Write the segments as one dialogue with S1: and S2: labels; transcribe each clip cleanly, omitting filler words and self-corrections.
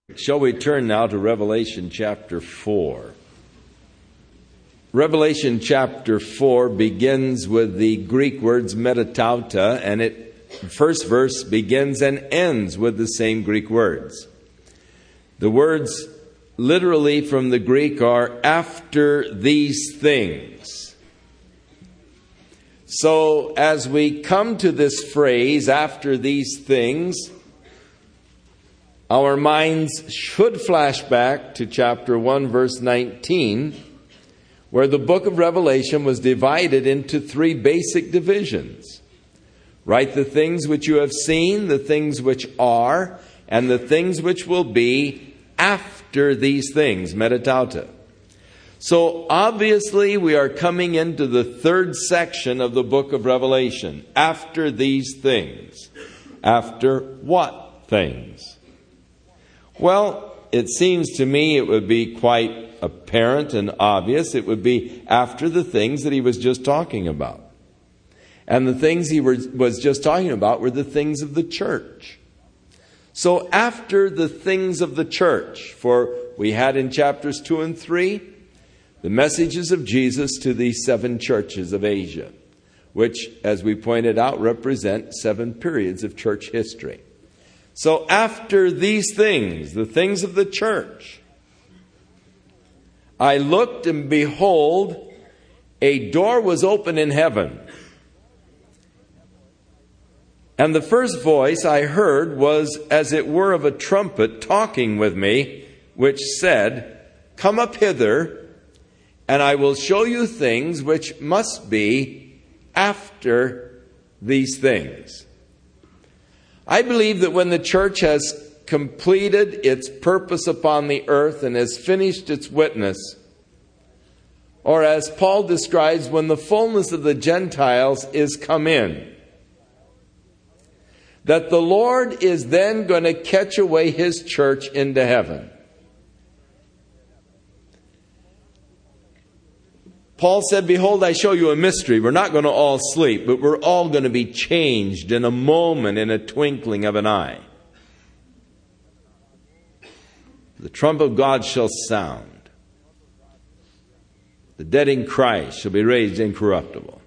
S1: Shall we turn now to Revelation chapter 4? Revelation chapter 4 begins with the Greek words metatauta, and the first verse begins and ends with the same Greek words. The words literally from the Greek are after these things. So as we come to this phrase, after these things, our minds should flash back to chapter 1, verse 19, where the book of Revelation was divided into three basic divisions. Write the things which you have seen, the things which are, and the things which will be after these things, metatauta. So obviously we are coming into the third section of the book of Revelation. After these things. After what things? Well, it seems to me it would be quite apparent and obvious. It would be after the things that he was just talking about. And the things he was just talking about were the things of the church. So after the things of the church, for we had in chapters 2 and 3, the messages of Jesus to the 7 churches of Asia, which, as we pointed out, represent 7 periods of church history. So after these things, the things of the church, I looked and behold, a door was open in heaven. And the first voice I heard was as it were of a trumpet talking with me, which said, "Come up hither, and I will show you things which must be after these things." I believe that when the church has completed its purpose upon the earth and has finished its witness, or as Paul describes, when the fullness of the Gentiles is come in, that the Lord is then going to catch away His church into heaven. Paul said, "Behold, I show you a mystery." We're not going to all sleep, but we're all going to be changed in a moment, in a twinkling of an eye. The trump of God shall sound. The dead in Christ shall be raised incorruptible.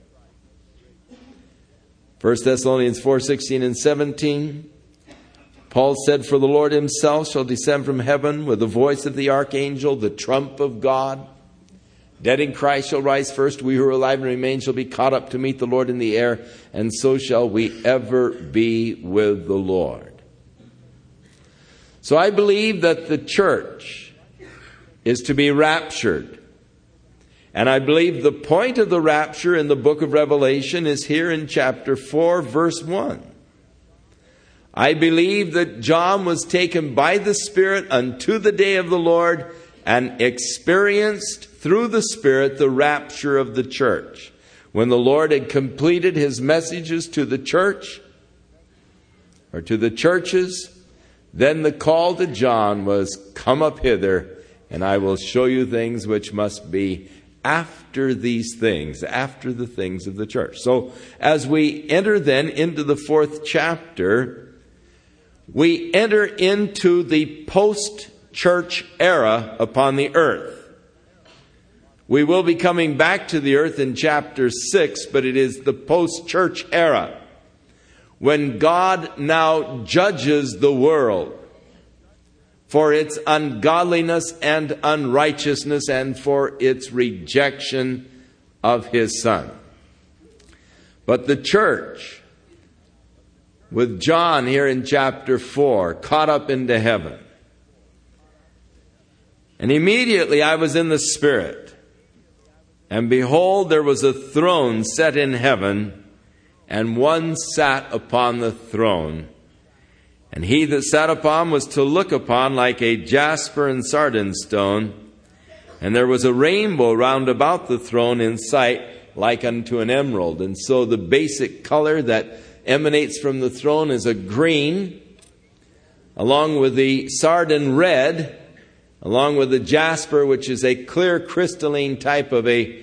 S1: 1 Thessalonians 4:16 and 17. Paul said, "For the Lord Himself shall descend from heaven with the voice of the archangel, the trump of God. Dead in Christ shall rise first. We who are alive and remain shall be caught up to meet the Lord in the air, and so shall we ever be with the Lord." So I believe that the church is to be raptured. And I believe the point of the rapture in the book of Revelation is here in chapter 4, verse 1. I believe that John was taken by the Spirit unto the day of the Lord and experienced through the Spirit the rapture of the church. When the Lord had completed His messages to the church, or to the churches, then the call to John was, "Come up hither, and I will show you things which must be after these things," after the things of the church. So as we enter then into the 4th chapter, we enter into the post-church era upon the earth. We will be coming back to the earth in chapter 6, but it is the post-church era, when God now judges the world for its ungodliness and unrighteousness and for its rejection of His Son. But the church, with John here in chapter 4, caught up into heaven. And immediately I was in the Spirit, and behold, there was a throne set in heaven, and one sat upon the throne. And he that sat upon was to look upon like a jasper and sardine stone. And there was a rainbow round about the throne in sight, like unto an emerald. And so the basic color that emanates from the throne is a green, along with the sardine red, along with the jasper, which is a clear crystalline type of a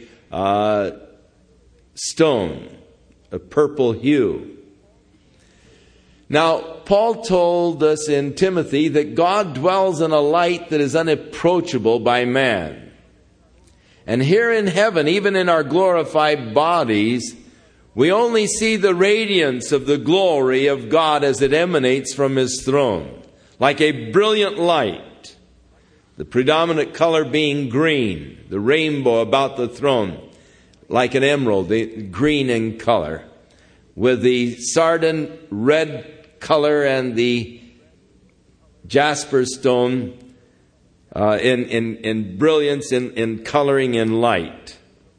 S1: stone, a purple hue. Now, Paul told us in Timothy that God dwells in a light that is unapproachable by man. And here in heaven, even in our glorified bodies, we only see the radiance of the glory of God as it emanates from His throne, like a brilliant light, the predominant color being green, the rainbow about the throne, like an emerald, green in color, with the sardine red color and the jasper stone in brilliance, in coloring and light.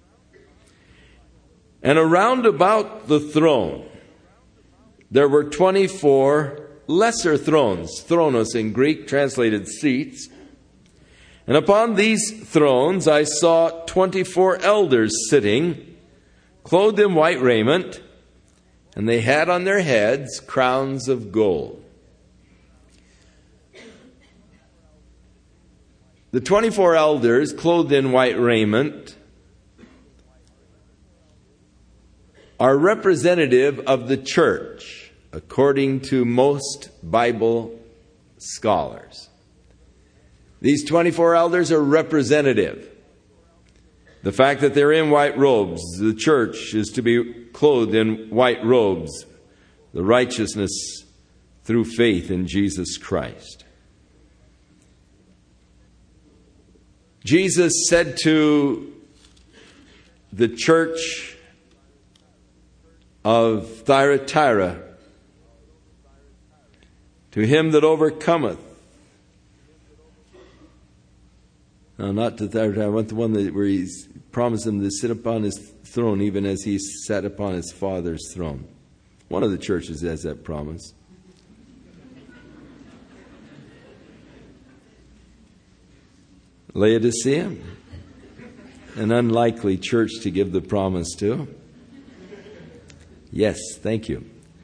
S1: And around about the throne, there were 24 lesser thrones, thronos in Greek, translated seats. And upon these thrones I saw 24 elders sitting, clothed in white raiment, and they had on their heads crowns of gold. The 24 elders, clothed in white raiment, are representative of the church, according to most Bible scholars. These 24 elders are representative. The fact that they're in white robes, the church is to be clothed in white robes, the righteousness through faith in Jesus Christ. Jesus said to the church of Thyatira, to him that overcometh. No, not to Thyatira. I want the one where He's promised him to sit upon His throne, even as He sat upon His Father's throne. One of the churches has that promise. Laodicea, an unlikely church to give the promise to. Yes, thank you.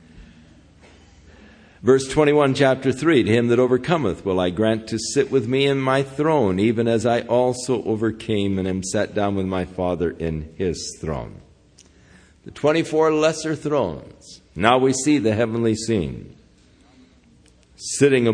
S1: Verse 21, chapter 3, to him that overcometh will I grant to sit with me in my throne, even as I also overcame and am sat down with my Father in His throne. The 24 lesser thrones. Now we see the heavenly scene. Sitting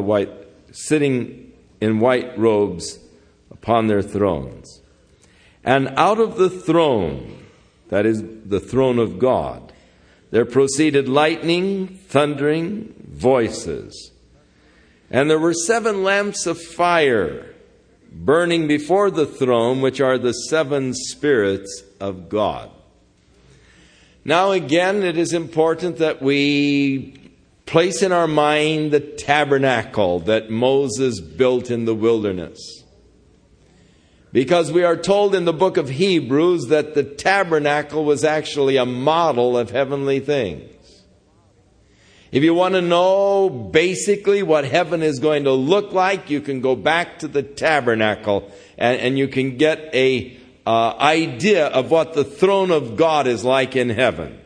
S1: in white robes upon their thrones. And out of the throne, that is the throne of God, there proceeded lightning, thundering, voices. And there were 7 lamps of fire burning before the throne, which are the 7 spirits of God. Now again, it is important that we place in our mind the tabernacle that Moses built in the wilderness. Because we are told in the book of Hebrews that the tabernacle was actually a model of heavenly things. If you want to know basically what heaven is going to look like, you can go back to the tabernacle and you can get a idea of what the throne of God is like in heaven.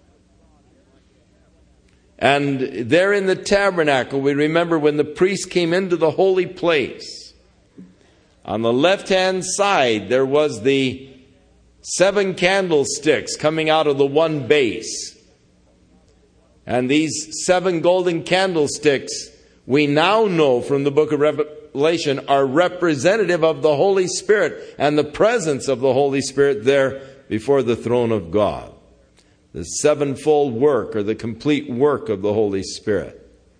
S1: And there in the tabernacle, we remember when the priest came into the holy place, on the left-hand side, there was the 7 candlesticks coming out of the one base. And these 7 golden candlesticks, we now know from the book of Revelation, are representative of the Holy Spirit and the presence of the Holy Spirit there before the throne of God. The 7-fold work, or the complete work of the Holy Spirit.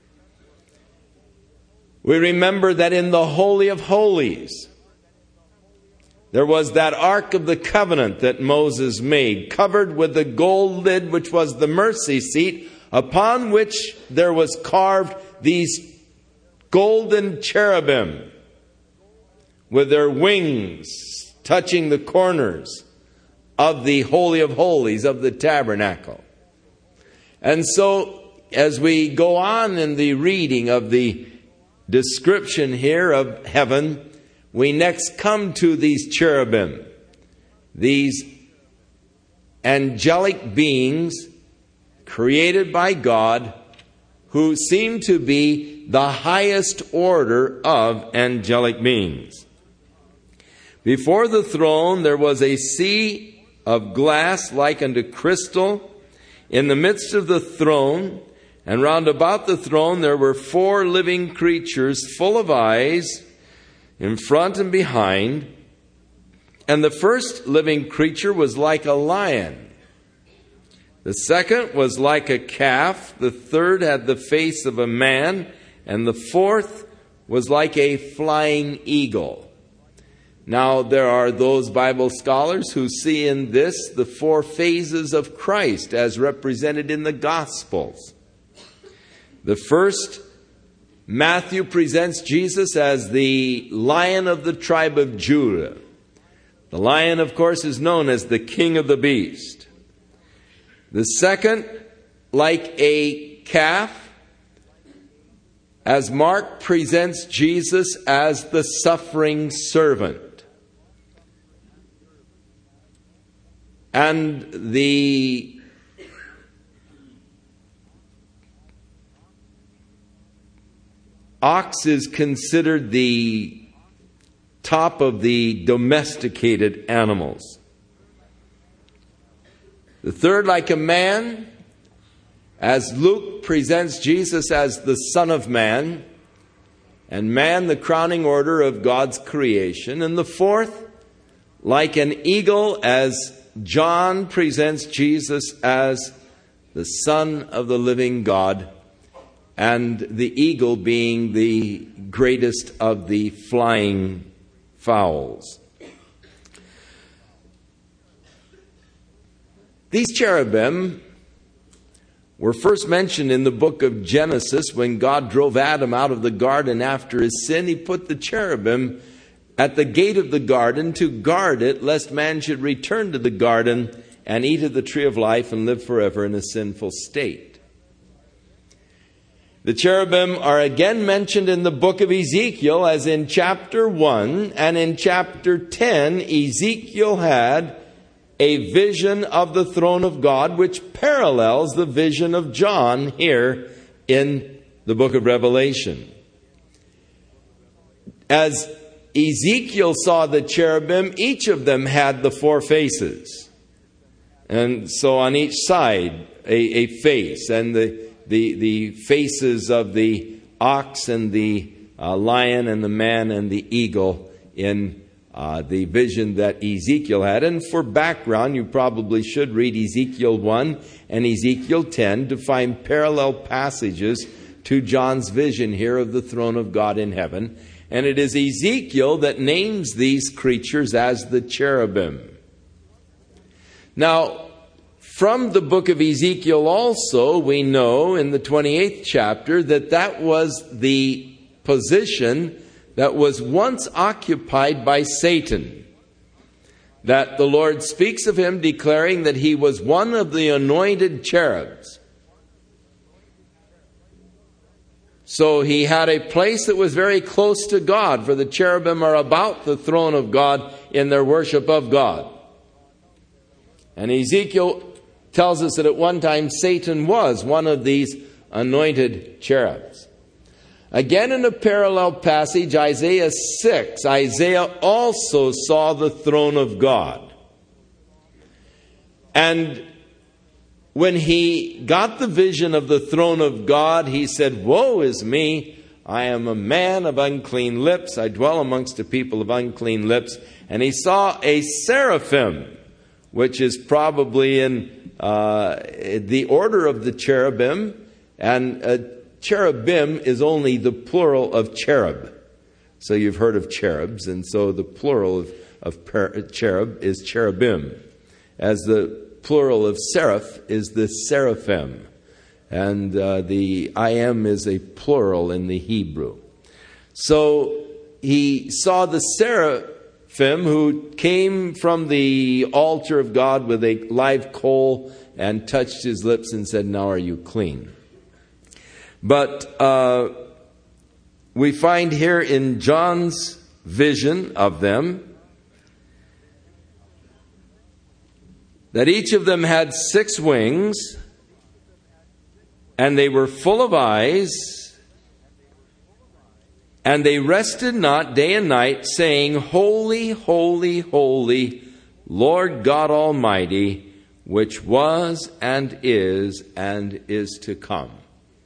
S1: We remember that in the Holy of Holies, there was that Ark of the Covenant that Moses made, covered with the gold lid, which was the mercy seat, upon which there was carved these golden cherubim with their wings touching the corners of the Holy of Holies of the tabernacle. And so, as we go on in the reading of the description here of heaven, we next come to these cherubim, these angelic beings created by God, who seem to be the highest order of angelic beings. Before the throne there was a sea of glass like unto crystal in the midst of the throne, And round about the throne there were 4 living creatures full of eyes in front and behind. And the first living creature was like a lion. The second was like a calf. The third had the face of a man. And the fourth was like a flying eagle. Now, there are those Bible scholars who see in this the 4 phases of Christ as represented in the Gospels. The first, Matthew presents Jesus as the Lion of the tribe of Judah. The lion, of course, is known as the king of the beast. The second, like a calf, as Mark presents Jesus as the suffering servant. And the ox is considered the top of the domesticated animals. The third, like a man, as Luke presents Jesus as the Son of Man, and man the crowning order of God's creation. And the fourth, like an eagle, as John presents Jesus as the Son of the living God, and the eagle being the greatest of the flying fowls. These cherubim were first mentioned in the book of Genesis when God drove Adam out of the garden after his sin. He put the cherubim at the gate of the garden to guard it, lest man should return to the garden and eat of the tree of life and live forever in a sinful state. The cherubim are again mentioned in the book of Ezekiel, as in chapter 1, and in chapter 10, Ezekiel had a vision of the throne of God, which parallels the vision of John here in the book of Revelation. As Ezekiel saw the cherubim, each of them had the 4 faces. And so on each side, a face. And the faces of the ox and the lion and the man and the eagle in the vision that Ezekiel had. And for background, you probably should read Ezekiel 1 and Ezekiel 10 to find parallel passages to John's vision here of the throne of God in heaven. And it is Ezekiel that names these creatures as the cherubim. Now, from the book of Ezekiel also, we know in the 28th chapter that was the position that was once occupied by Satan. That the Lord speaks of him, declaring that he was one of the anointed cherubs. So he had a place that was very close to God, for the cherubim are about the throne of God in their worship of God. And Ezekiel tells us that at one time Satan was one of these anointed cherubs. Again, in a parallel passage, Isaiah 6, Isaiah also saw the throne of God. And when he got the vision of the throne of God, he said, "Woe is me, I am a man of unclean lips. I dwell amongst a people of unclean lips." And he saw a seraphim, which is probably in the order of the cherubim. And cherubim is only the plural of cherub. So you've heard of cherubs, and so the plural of cherub is cherubim. As the plural of seraph is the seraphim. And the I am is a plural in the Hebrew. So he saw the seraphim who came from the altar of God with a live coal and touched his lips and said, "Now are you clean?" But we find here in John's vision of them that each of them had 6 wings, and they were full of eyes, and they rested not day and night, saying, "Holy, holy, holy, Lord God Almighty, which was and is to come."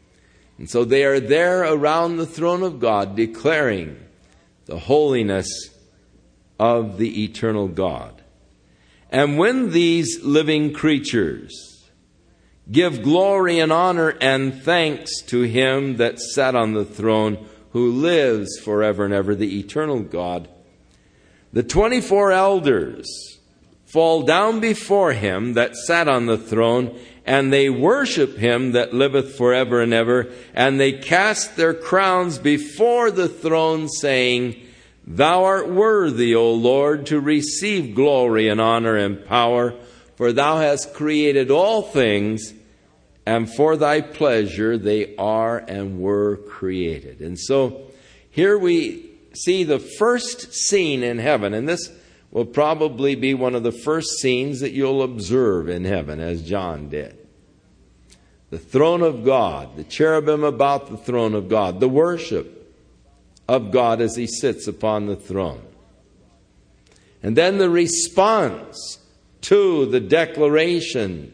S1: And so they are there around the throne of God, declaring the holiness of the eternal God. And when these living creatures give glory and honor and thanks to Him that sat on the throne, who lives forever and ever, the eternal God, the 24 elders fall down before Him that sat on the throne, and they worship Him that liveth forever and ever, and they cast their crowns before the throne, saying, Thou art worthy, O Lord, to receive glory and honor and power, for Thou hast created all things, and for Thy pleasure they are and were created. And so here we see the first scene in heaven, and this will probably be one of the first scenes that you'll observe in heaven, as John did. The throne of God, the cherubim about the throne of God, the worship of God as He sits upon the throne. And then the response to the declaration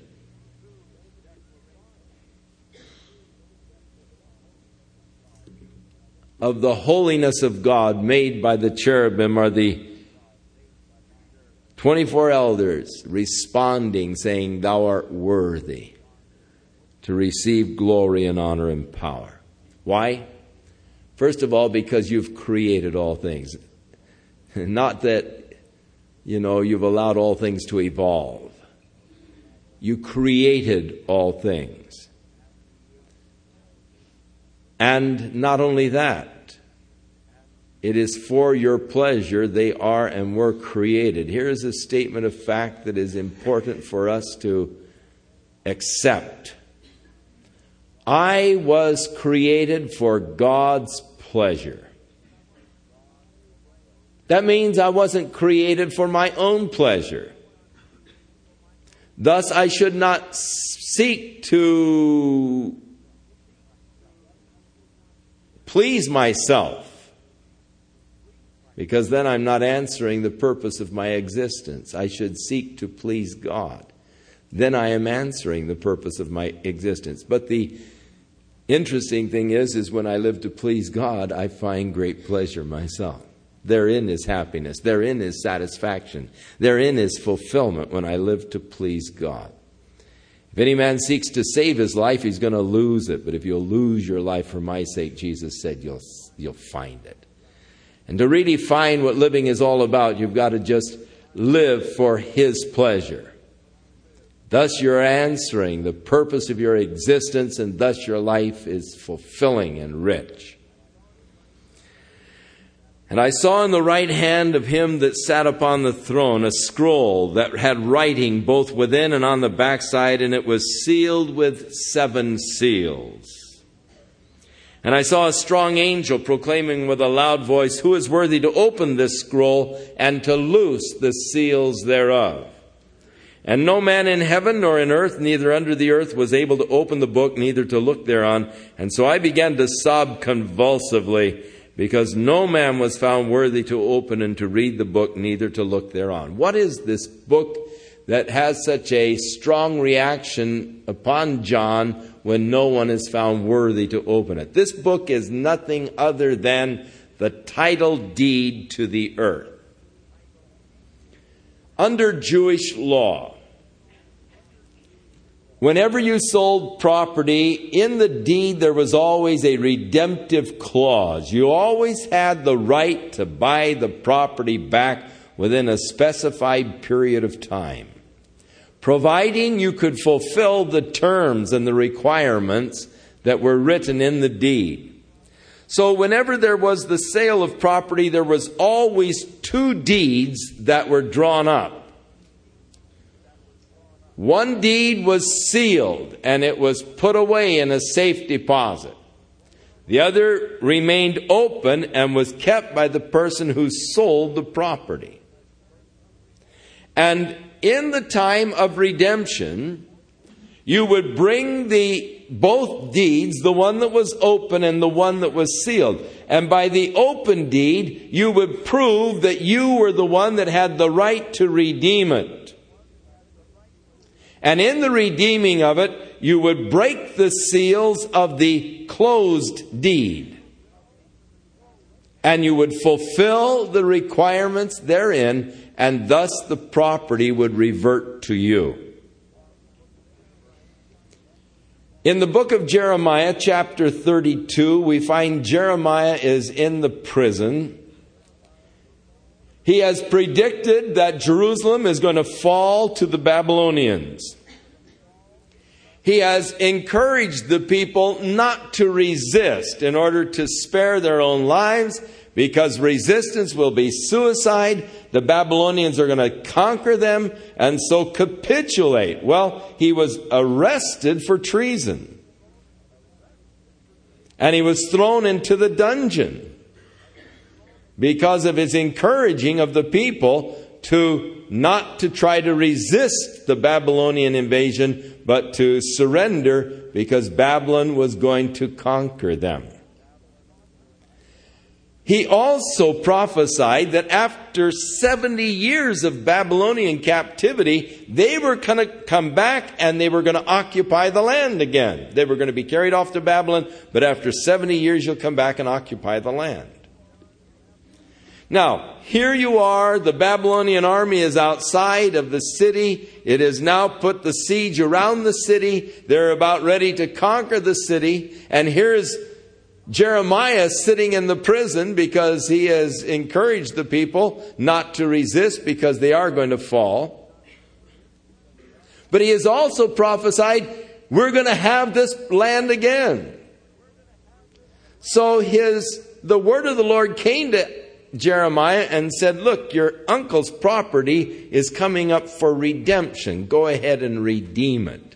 S1: of the holiness of God made by the cherubim are the 24 elders responding, saying, Thou art worthy to receive glory and honor and power. Why? First of all, because you've created all things. Not that, you've allowed all things to evolve. You created all things. And not only that, it is for your pleasure they are and were created. Here is a statement of fact that is important for us to accept. I was created for God's pleasure. That means I wasn't created for my own pleasure. Thus, I should not seek to please myself, because then I'm not answering the purpose of my existence. I should seek to please God. Then I am answering the purpose of my existence. But the interesting thing is when I live to please God, I find great pleasure myself. Therein is happiness. Therein is satisfaction. Therein is fulfillment when I live to please God. If any man seeks to save his life, he's going to lose it. But if you'll lose your life for my sake, Jesus said, you'll find it. And to really find what living is all about, you've got to just live for His pleasure. Thus you're answering the purpose of your existence, and thus your life is fulfilling and rich. And I saw in the right hand of Him that sat upon the throne a scroll that had writing both within and on the backside, and it was sealed with 7 seals. And I saw a strong angel proclaiming with a loud voice, Who is worthy to open this scroll and to loose the seals thereof? And no man in heaven nor in earth, neither under the earth, was able to open the book, neither to look thereon. And so I began to sob convulsively, because no man was found worthy to open and to read the book, neither to look thereon. What is this book that has such a strong reaction upon John when no one is found worthy to open it? This book is nothing other than the title deed to the earth. Under Jewish law, whenever you sold property, in the deed there was always a redemptive clause. You always had the right to buy the property back within a specified period of time, providing you could fulfill the terms and the requirements that were written in the deed. So whenever there was the sale of property, there was always 2 deeds that were drawn up. One deed was sealed and it was put away in a safe deposit. The other remained open and was kept by the person who sold the property. And in the time of redemption, you would bring both deeds, the one that was open and the one that was sealed. And by the open deed, you would prove that you were the one that had the right to redeem it. And in the redeeming of it, you would break the seals of the closed deed. And you would fulfill the requirements therein, and thus the property would revert to you. In the book of Jeremiah, chapter 32, we find Jeremiah is in the prison. He has predicted that Jerusalem is going to fall to the Babylonians. He has encouraged the people not to resist in order to spare their own lives, because resistance will be suicide. The Babylonians are going to conquer them, and so capitulate. Well, he was arrested for treason, and he was thrown into the dungeon because of his encouraging of the people to not to try to resist the Babylonian invasion, but to surrender, because Babylon was going to conquer them. He also prophesied that after 70 years of Babylonian captivity, they were going to come back and they were going to occupy the land again. They were going to be carried off to Babylon, but after 70 years, you'll come back and occupy the land. Now, here you are, the Babylonian army is outside of the city. It has now put the siege around the city. They're about ready to conquer the city. And here's Jeremiah sitting in the prison because he has encouraged the people not to resist, because they are going to fall. But he has also prophesied, we're going to have this land again. So the word of the Lord came to Jeremiah and said, look, your uncle's property is coming up for redemption. Go ahead and redeem it.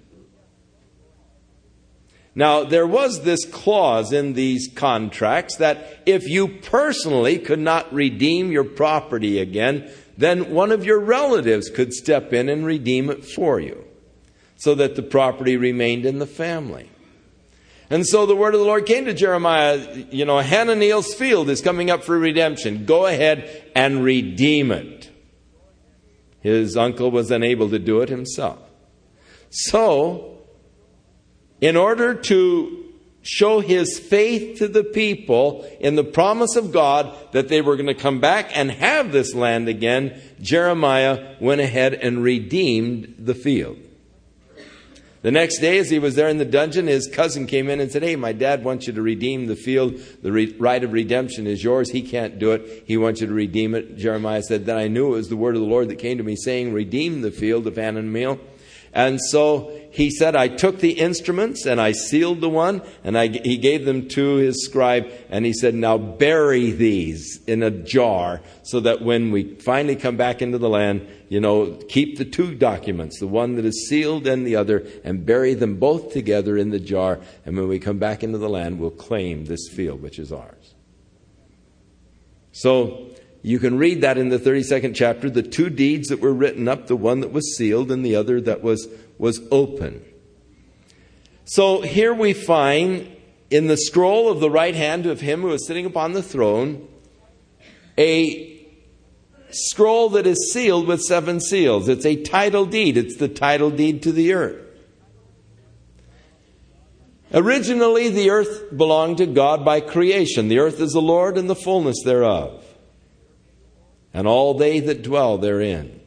S1: Now, there was this clause in these contracts that if you personally could not redeem your property again, then one of your relatives could step in and redeem it for you, so that the property remained in the family. And so the word of the Lord came to Jeremiah, Hananiel's field is coming up for redemption. Go ahead and redeem it. His uncle was unable to do it himself. So, in order to show his faith to the people in the promise of God that they were going to come back and have this land again, Jeremiah went ahead and redeemed the field. The next day, as he was there in the dungeon, his cousin came in and said, hey, my dad wants you to redeem the field. The right of redemption is yours. He can't do it. He wants you to redeem it. Jeremiah said, then I knew it was the word of the Lord that came to me saying, redeem the field of Hananiel. And so he said, I took the instruments and I sealed the one, and he gave them to his scribe. And he said, now bury these in a jar, so that when we finally come back into the land, keep the two documents, the one that is sealed and the other, and bury them both together in the jar. And when we come back into the land, we'll claim this field, which is ours. So you can read that in the 32nd chapter, the two deeds that were written up, the one that was sealed and the other that was open. So here we find in the scroll of the right hand of him who is sitting upon the throne, a scroll that is sealed with 7 seals. It's a title deed. It's the title deed to the earth. Originally, the earth belonged to God by creation. The earth is the Lord and the fullness thereof, and all they that dwell therein.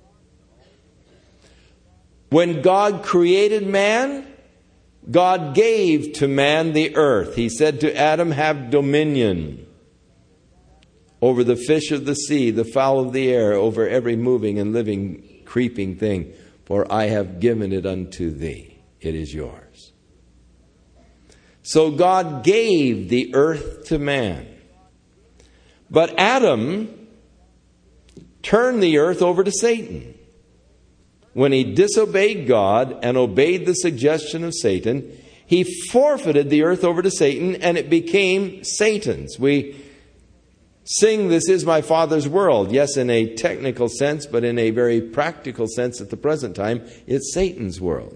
S1: When God created man, God gave to man the earth. He said to Adam, have dominion over the fish of the sea, the fowl of the air, over every moving and living creeping thing, for I have given it unto thee. It is yours. So God gave the earth to man. But Adam turned the earth over to Satan. When he disobeyed God and obeyed the suggestion of Satan, he forfeited the earth over to Satan, and it became Satan's. We sing, "This is my Father's world." Yes, in a technical sense, but in a very practical sense at the present time, it's Satan's world.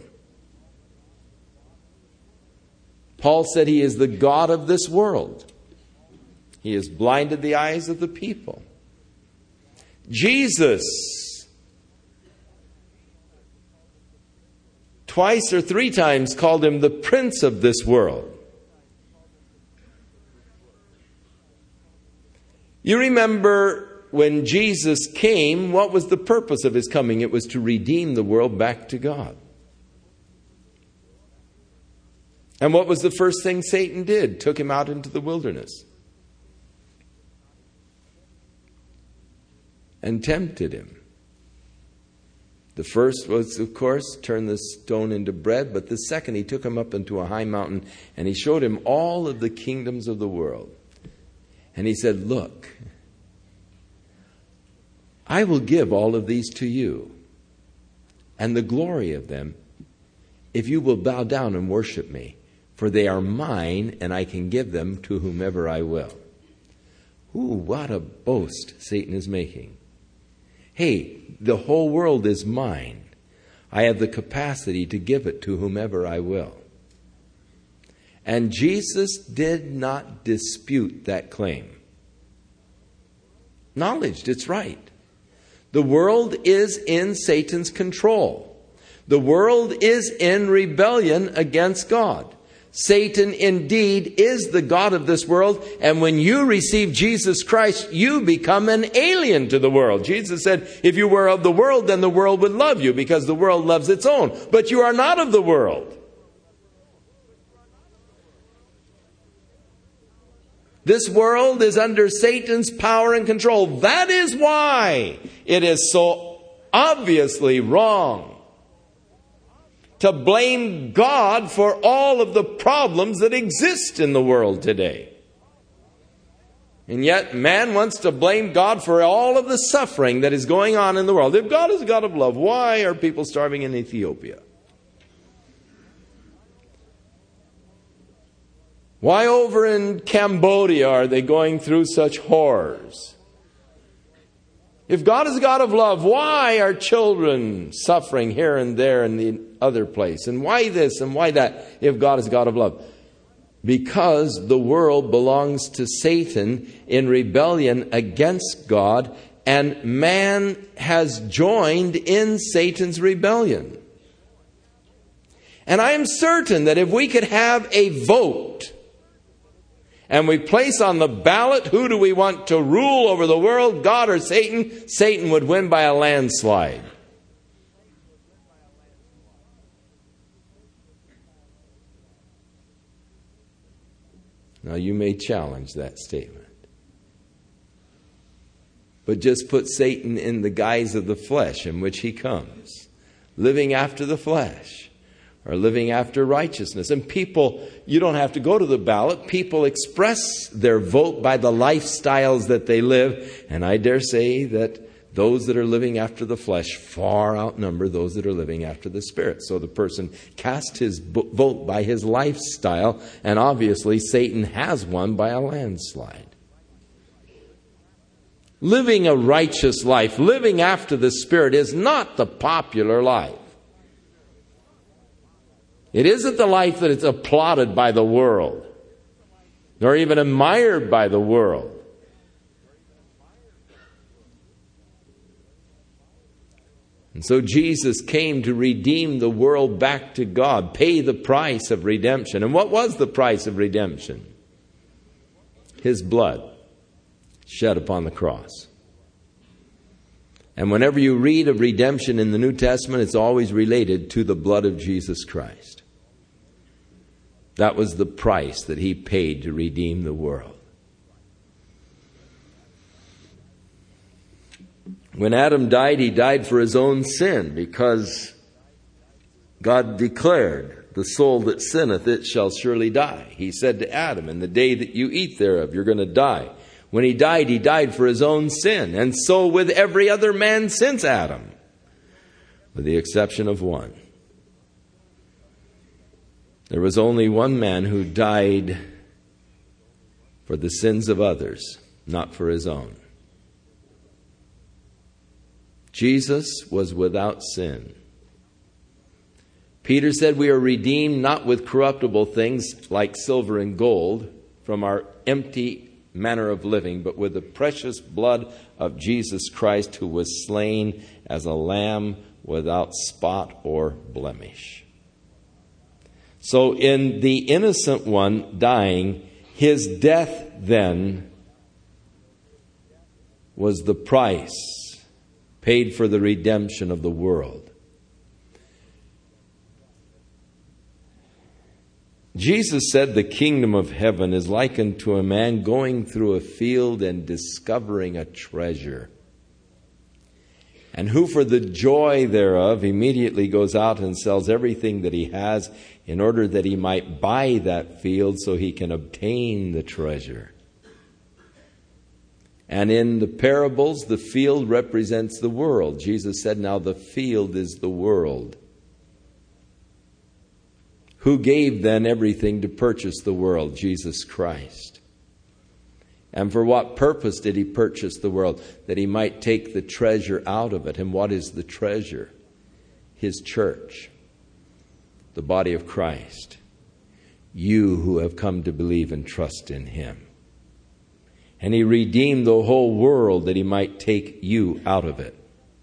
S1: Paul said he is the god of this world. He has blinded the eyes of the people. Jesus twice or three times called him the prince of this world. You remember when Jesus came, what was the purpose of his coming? It was to redeem the world back to God. And what was the first thing Satan did? Took him out into the wilderness and tempted him. The first was, of course, turn the stone into bread, but the second, he took him up into a high mountain and he showed him all of the kingdoms of the world. And he said, look, I will give all of these to you and the glory of them if you will bow down and worship me, for they are mine and I can give them to whomever I will. Ooh, what a boast Satan is making. Hey, the whole world is mine. I have the capacity to give it to whomever I will. And Jesus did not dispute that claim. Acknowledged it's right. The world is in Satan's control. The world is in rebellion against God. Satan indeed is the god of this world, and when you receive Jesus Christ, you become an alien to the world. Jesus said, if you were of the world, then the world would love you, because the world loves its own. But you are not of the world. This world is under Satan's power and control. That is why it is so obviously wrong to blame God for all of the problems that exist in the world today. And yet man wants to blame God for all of the suffering that is going on in the world. If God is a God of love, why are people starving in Ethiopia? Why over in Cambodia are they going through such horrors? If God is a God of love, why are children suffering here and there in the other place? And why this and why that, if God is a God of love? Because the world belongs to Satan in rebellion against God, and man has joined in Satan's rebellion. And I am certain that if we could have a vote, and we place on the ballot, who do we want to rule over the world, God or Satan? Satan would win by a landslide. Now you may challenge that statement. But just put Satan in the guise of the flesh in which he comes, living after the flesh. Or living after righteousness. And people, you don't have to go to the ballot. People express their vote by the lifestyles that they live. And I dare say that those that are living after the flesh far outnumber those that are living after the Spirit. So the person casts his vote by his lifestyle. And obviously Satan has won by a landslide. Living a righteous life, living after the Spirit, is not the popular life. It isn't the life that is applauded by the world, nor even admired by the world. And so Jesus came to redeem the world back to God, pay the price of redemption. And what was the price of redemption? His blood shed upon the cross. And whenever you read of redemption in the New Testament, it's always related to the blood of Jesus Christ. That was the price that he paid to redeem the world. When Adam died, he died for his own sin, because God declared, the soul that sinneth, it shall surely die. He said to Adam, in the day that you eat thereof, you're going to die. When he died for his own sin. And so with every other man since Adam, with the exception of one. There was only one man who died for the sins of others, not for his own. Jesus was without sin. Peter said we are redeemed not with corruptible things like silver and gold from our empty manner of living, but with the precious blood of Jesus Christ, who was slain as a lamb without spot or blemish. So in the innocent one dying, his death then was the price paid for the redemption of the world. Jesus said the kingdom of heaven is likened to a man going through a field and discovering a treasure, and who for the joy thereof immediately goes out and sells everything that he has in order that he might buy that field so he can obtain the treasure. And in the parables, the field represents the world. Jesus said, now the field is the world. Who gave then everything to purchase the world? Jesus Christ. And for what purpose did he purchase the world? That he might take the treasure out of it. And what is the treasure? His church, the body of Christ. You who have come to believe and trust in him. And he redeemed the whole world that he might take you out of it.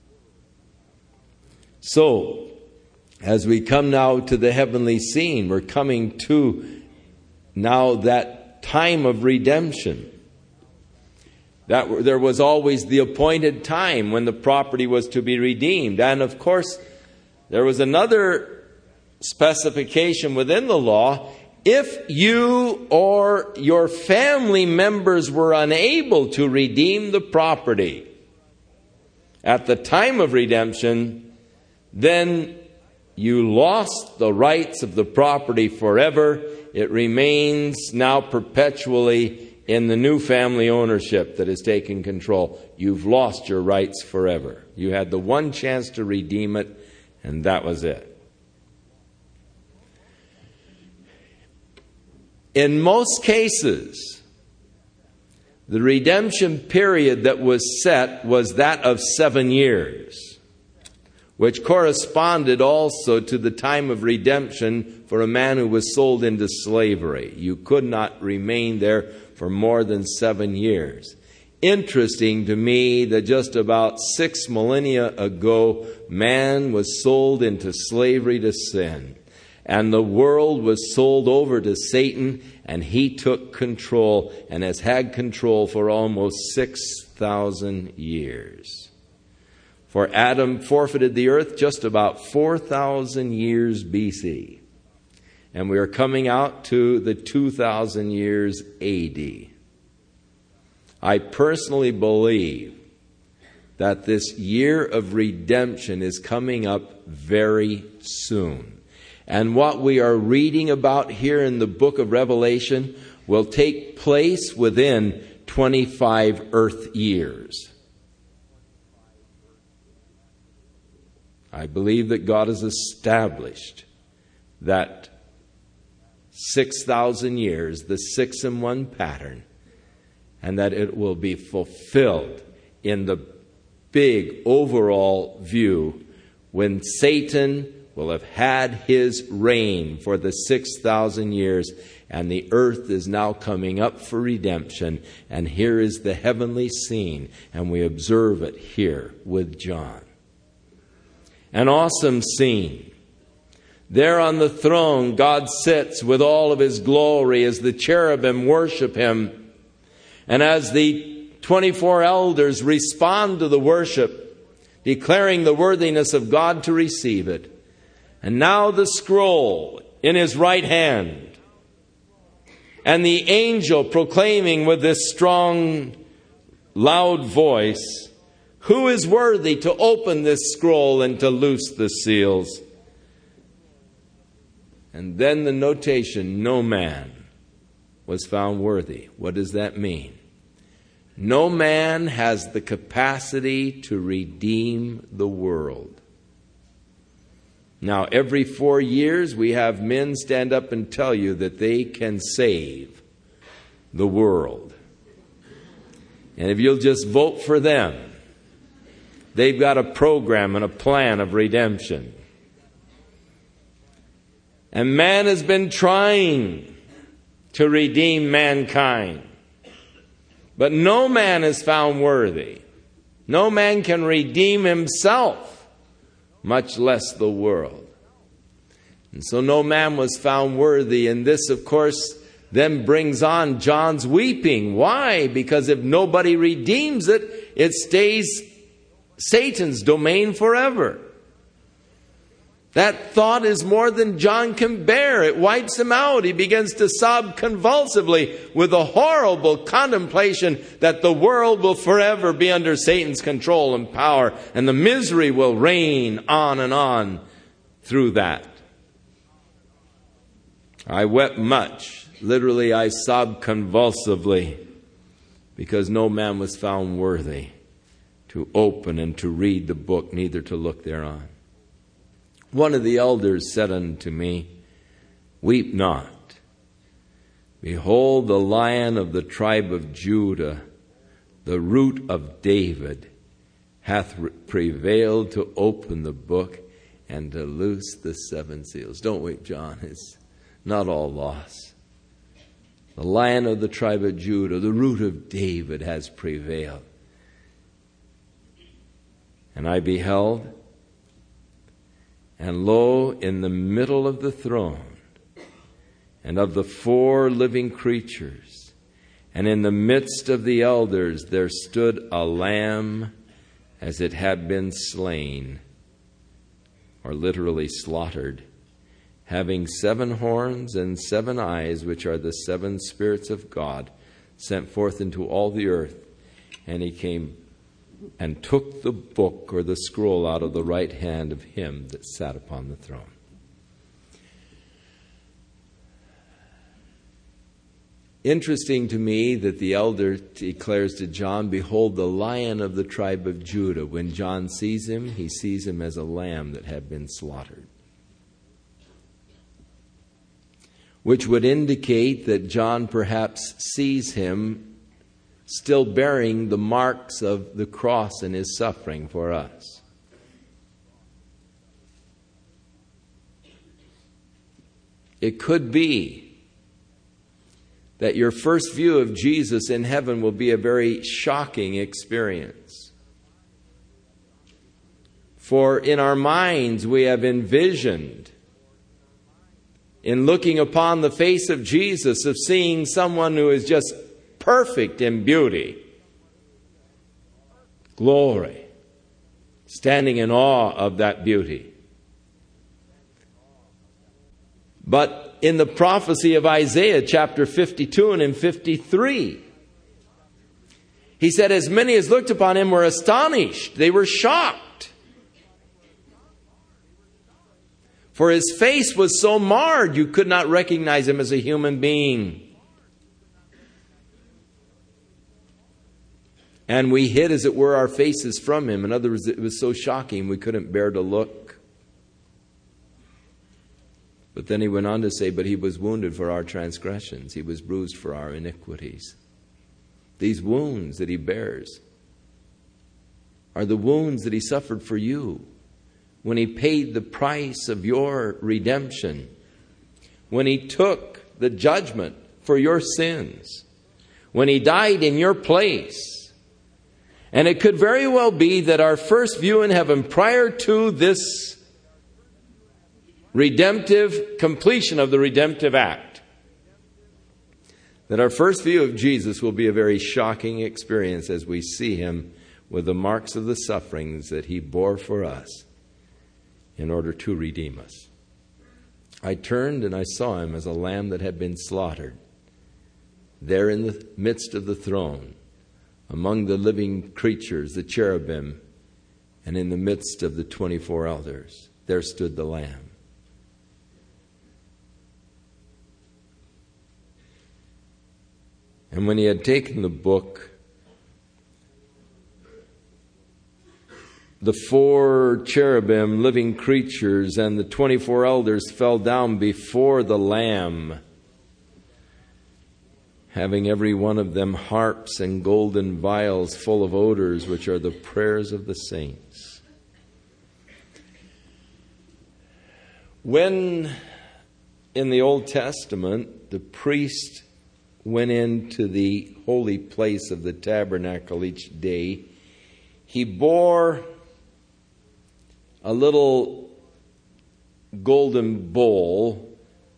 S1: So, as we come now to the heavenly scene, we're coming to now that time of redemption. That there was always the appointed time when the property was to be redeemed. And of course, there was another specification within the law. If you or your family members were unable to redeem the property at the time of redemption, then you lost the rights of the property forever. It remains now perpetually in the new family ownership that is taking control. You've lost your rights forever. You had the one chance to redeem it, and that was it. In most cases, the redemption period that was set was that of 7 years, which corresponded also to the time of redemption for a man who was sold into slavery. You could not remain there for more than 7 years. Interesting to me that just about 6 millennia ago, man was sold into slavery to sin. And the world was sold over to Satan, and he took control and has had control for almost 6,000 years. For Adam forfeited the earth just about 4,000 years BC. And we are coming out to the 2,000 years AD. I personally believe that this year of redemption is coming up very soon. And what we are reading about here in the book of Revelation will take place within 25 earth years. I believe that God has established that 6,000 years, the 6-in-1 pattern, and that it will be fulfilled in the big overall view when Satan will have had his reign for the 6,000 years, and the earth is now coming up for redemption. And here is the heavenly scene, and we observe it here with John. An awesome scene. There on the throne, God sits with all of his glory as the cherubim worship him. And as the 24 elders respond to the worship, declaring the worthiness of God to receive it. And now the scroll in his right hand. And the angel proclaiming with this strong, loud voice, who is worthy to open this scroll and to loose the seals? And then the notation, no man was found worthy. What does that mean? No man has the capacity to redeem the world. Now, every 4 years, we have men stand up and tell you that they can save the world. And if you'll just vote for them, they've got a program and a plan of redemption. And man has been trying to redeem mankind. But no man is found worthy. No man can redeem himself, much less the world. And so no man was found worthy. And this, of course, then brings on John's weeping. Why? Because if nobody redeems it, it stays Satan's domain forever. That thought is more than John can bear. It wipes him out. He begins to sob convulsively with a horrible contemplation that the world will forever be under Satan's control and power, and the misery will reign on and on through that. I wept much. Literally, I sobbed convulsively because no man was found worthy to open and to read the book, neither to look thereon. One of the elders said unto me, Weep not. Behold, the Lion of the tribe of Judah, the Root of David, hath prevailed to open the book and to loose the seven seals. Don't weep, John. It's not all loss. The Lion of the tribe of Judah, the Root of David, has prevailed. And I beheld, and lo, in the middle of the throne, and of the four living creatures, and in the midst of the elders, there stood a lamb as it had been slain, or literally slaughtered, having 7 horns and 7 eyes, which are the 7 spirits of God, sent forth into all the earth. And he came and took the book or the scroll out of the right hand of him that sat upon the throne. Interesting to me that the elder declares to John, Behold, the Lion of the tribe of Judah. When John sees him, he sees him as a lamb that had been slaughtered. Which would indicate that John perhaps sees him still bearing the marks of the cross and his suffering for us. It could be that your first view of Jesus in heaven will be a very shocking experience. For in our minds we have envisioned, in looking upon the face of Jesus, of seeing someone who is just perfect in beauty, glory, standing in awe of that beauty. But in the prophecy of Isaiah chapter 52 and in 53, he said, as many as looked upon him were astonished. They were shocked. For his face was so marred, you could not recognize him as a human being. And we hid, as it were, our faces from him. In other words, it was so shocking we couldn't bear to look. But then he went on to say, but he was wounded for our transgressions. He was bruised for our iniquities. These wounds that he bears are the wounds that he suffered for you when he paid the price of your redemption, when he took the judgment for your sins, when he died in your place. And it could very well be that our first view in heaven, prior to this redemptive completion of the redemptive act, that our first view of Jesus will be a very shocking experience as we see him with the marks of the sufferings that he bore for us in order to redeem us. I turned and I saw him as a lamb that had been slaughtered, there in the midst of the throne, among the living creatures, the cherubim, and in the midst of the 24 elders, there stood the Lamb. And when he had taken the book, the 4 cherubim, living creatures, and the 24 elders fell down before the Lamb, having every one of them harps and golden vials full of odors, which are the prayers of the saints. When in the Old Testament the priest went into the holy place of the tabernacle each day, he bore a little golden bowl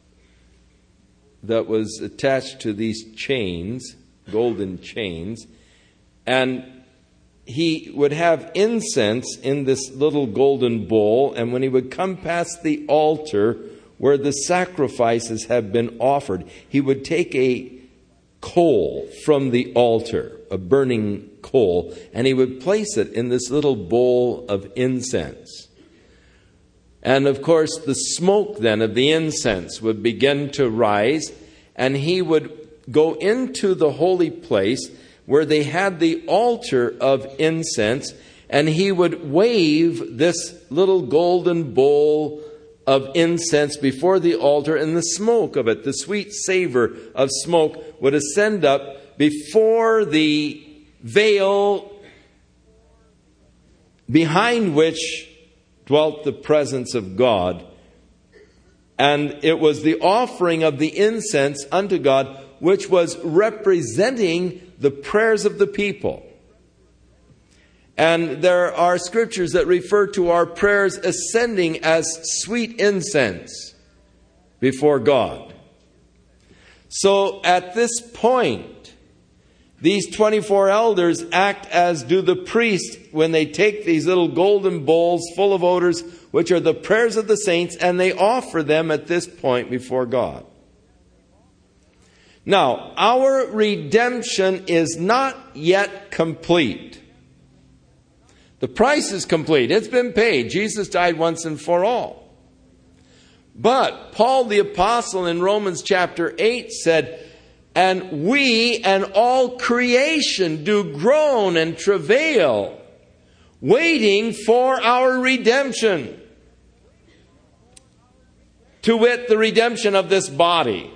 S1: that was attached to these chains, golden chains, and he would have incense in this little golden bowl, and when he would come past the altar where the sacrifices have been offered, he would take a coal from the altar, a burning coal, and he would place it in this little bowl of incense. And of course, the smoke then of the incense would begin to rise, and he would go into the holy place where they had the altar of incense, and he would wave this little golden bowl of incense before the altar, and the smoke of it, the sweet savor of smoke, would ascend up before the veil behind which dwelt the presence of God. And it was the offering of the incense unto God, which was representing the prayers of the people. And there are scriptures that refer to our prayers ascending as sweet incense before God. So at this point, these 24 elders act as do the priests when they take these little golden bowls full of odors, which are the prayers of the saints, and they offer them at this point before God. Now, our redemption is not yet complete. The price is complete. It's been paid. Jesus died once and for all. But Paul the Apostle in Romans chapter 8 said, "And we and all creation do groan and travail, waiting for our redemption, to wit, the redemption of this body."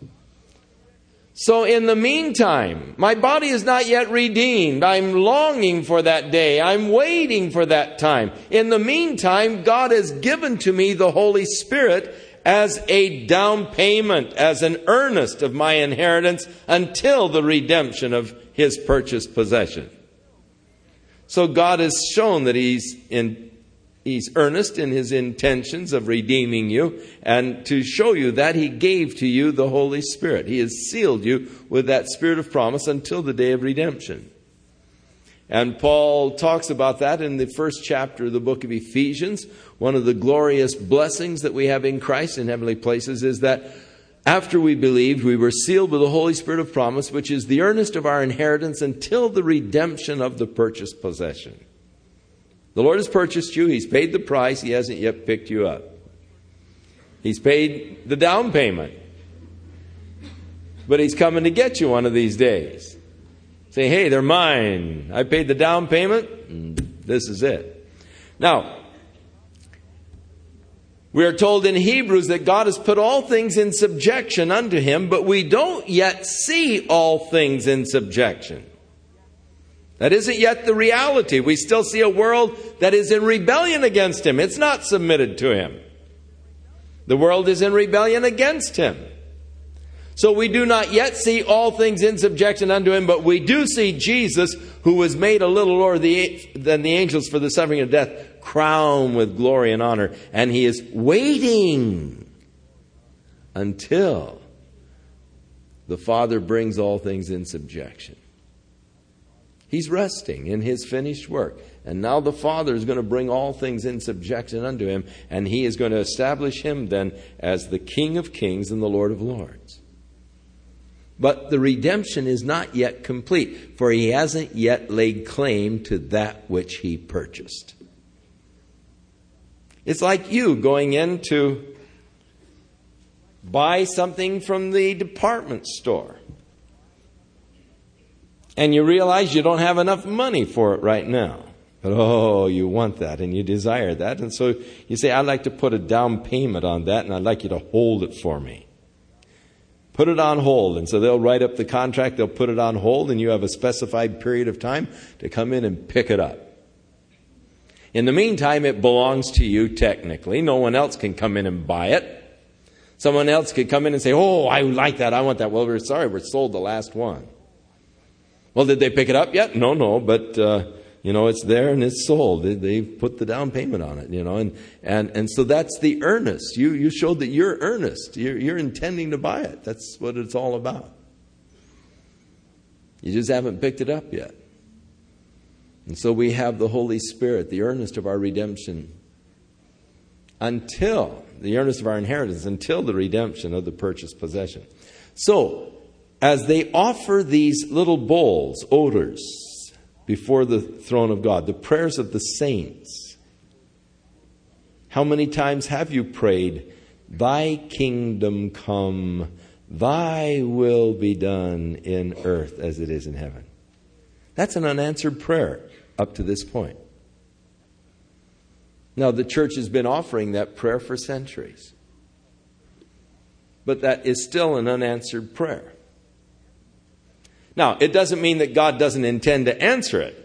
S1: So in the meantime, my body is not yet redeemed. I'm longing for that day. I'm waiting for that time. In the meantime, God has given to me the Holy Spirit as a down payment, as an earnest of my inheritance until the redemption of His purchased possession. So God has shown that He's earnest in His intentions of redeeming you, and to show you that He gave to you the Holy Spirit. He has sealed you with that Spirit of promise until the day of redemption. And Paul talks about that in the first chapter of the book of Ephesians. One of the glorious blessings that we have in Christ in heavenly places is that after we believed, we were sealed with the Holy Spirit of promise, which is the earnest of our inheritance until the redemption of the purchased possession. The Lord has purchased you. He's paid the price. He hasn't yet picked you up. He's paid the down payment. But He's coming to get you one of these days. Say, hey, they're mine. I paid the down payment. And this is it. Now, we are told in Hebrews that God has put all things in subjection unto Him, but we don't yet see all things in subjection. That isn't yet the reality. We still see a world that is in rebellion against Him. It's not submitted to Him. The world is in rebellion against Him. So we do not yet see all things in subjection unto Him, but we do see Jesus, who was made a little lower than the angels for the suffering of death, crowned with glory and honor. And He is waiting until the Father brings all things in subjection. He's resting in His finished work. And now the Father is going to bring all things in subjection unto Him. And He is going to establish Him then as the King of kings and the Lord of lords. But the redemption is not yet complete, for He hasn't yet laid claim to that which He purchased. It's like you going in to buy something from the department store. And you realize you don't have enough money for it right now. But oh, you want that and you desire that. And so you say, I'd like to put a down payment on that and I'd like you to hold it for me. Put it on hold. And so they'll write up the contract, they'll put it on hold, and you have a specified period of time to come in and pick it up. In the meantime, it belongs to you technically. No one else can come in and buy it. Someone else could come in and say, oh, I like that, I want that. Well, we're sorry, we're sold the last one. Well, did they pick it up yet? No, but It's there and it's sold. They've put the down payment on it, and so that's the earnest. You showed that you're earnest. You're intending to buy it. That's what it's all about. You just haven't picked it up yet. And so we have the Holy Spirit, the earnest of our redemption, the earnest of our inheritance, until the redemption of the purchased possession. So, as they offer these little bowls, odors, before the throne of God, the prayers of the saints, how many times have you prayed, "Thy kingdom come, thy will be done in earth as it is in heaven"? That's an unanswered prayer up to this point. Now, the church has been offering that prayer for centuries. But that is still an unanswered prayer. Now, it doesn't mean that God doesn't intend to answer it.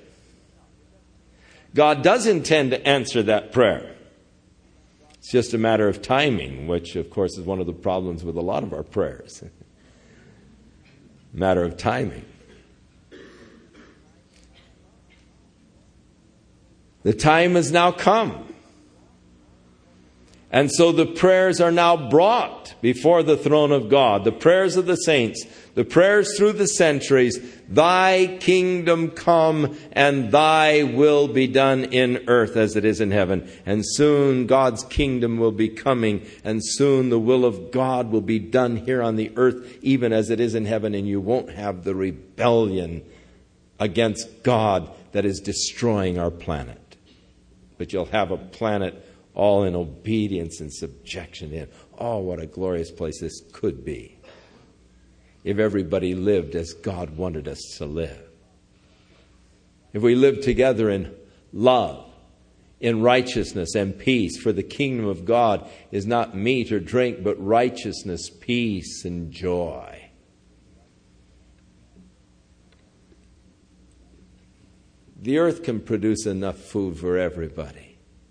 S1: God does intend to answer that prayer. It's just a matter of timing, which, of course, is one of the problems with a lot of our prayers. Matter of timing. The time has now come. And so the prayers are now brought before the throne of God. The prayers of the saints, the prayers through the centuries. "Thy kingdom come and thy will be done in earth as it is in heaven." And soon God's kingdom will be coming, and soon the will of God will be done here on the earth even as it is in heaven, and you won't have the rebellion against God that is destroying our planet. But you'll have a planet all in obedience and subjection in. Oh, what a glorious place this could be if everybody lived as God wanted us to live. If we lived together in love, in righteousness and peace. For the kingdom of God is not meat or drink, but righteousness, peace, and joy. The earth can produce enough food for everybody.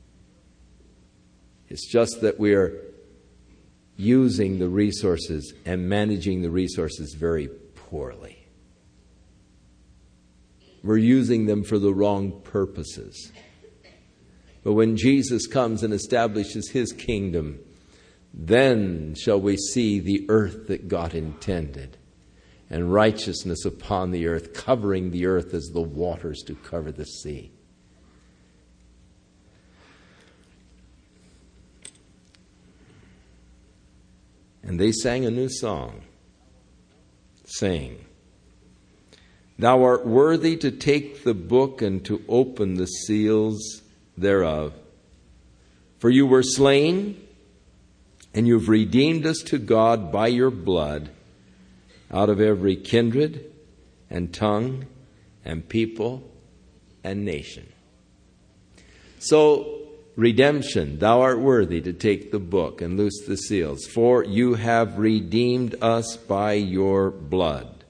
S1: It's just that we are using the resources and managing the resources very poorly. We're using them for the wrong purposes. But when Jesus comes and establishes His kingdom, then shall we see the earth that God intended, and righteousness upon the earth, covering the earth as the waters do cover the sea. And they sang a new song, saying, "Thou art worthy to take the book and to open the seals thereof. For you were slain, and you've redeemed us to God by your blood out of every kindred and tongue and people and nation." So, redemption, thou art worthy to take the book and loose the seals, for you have redeemed us by your blood.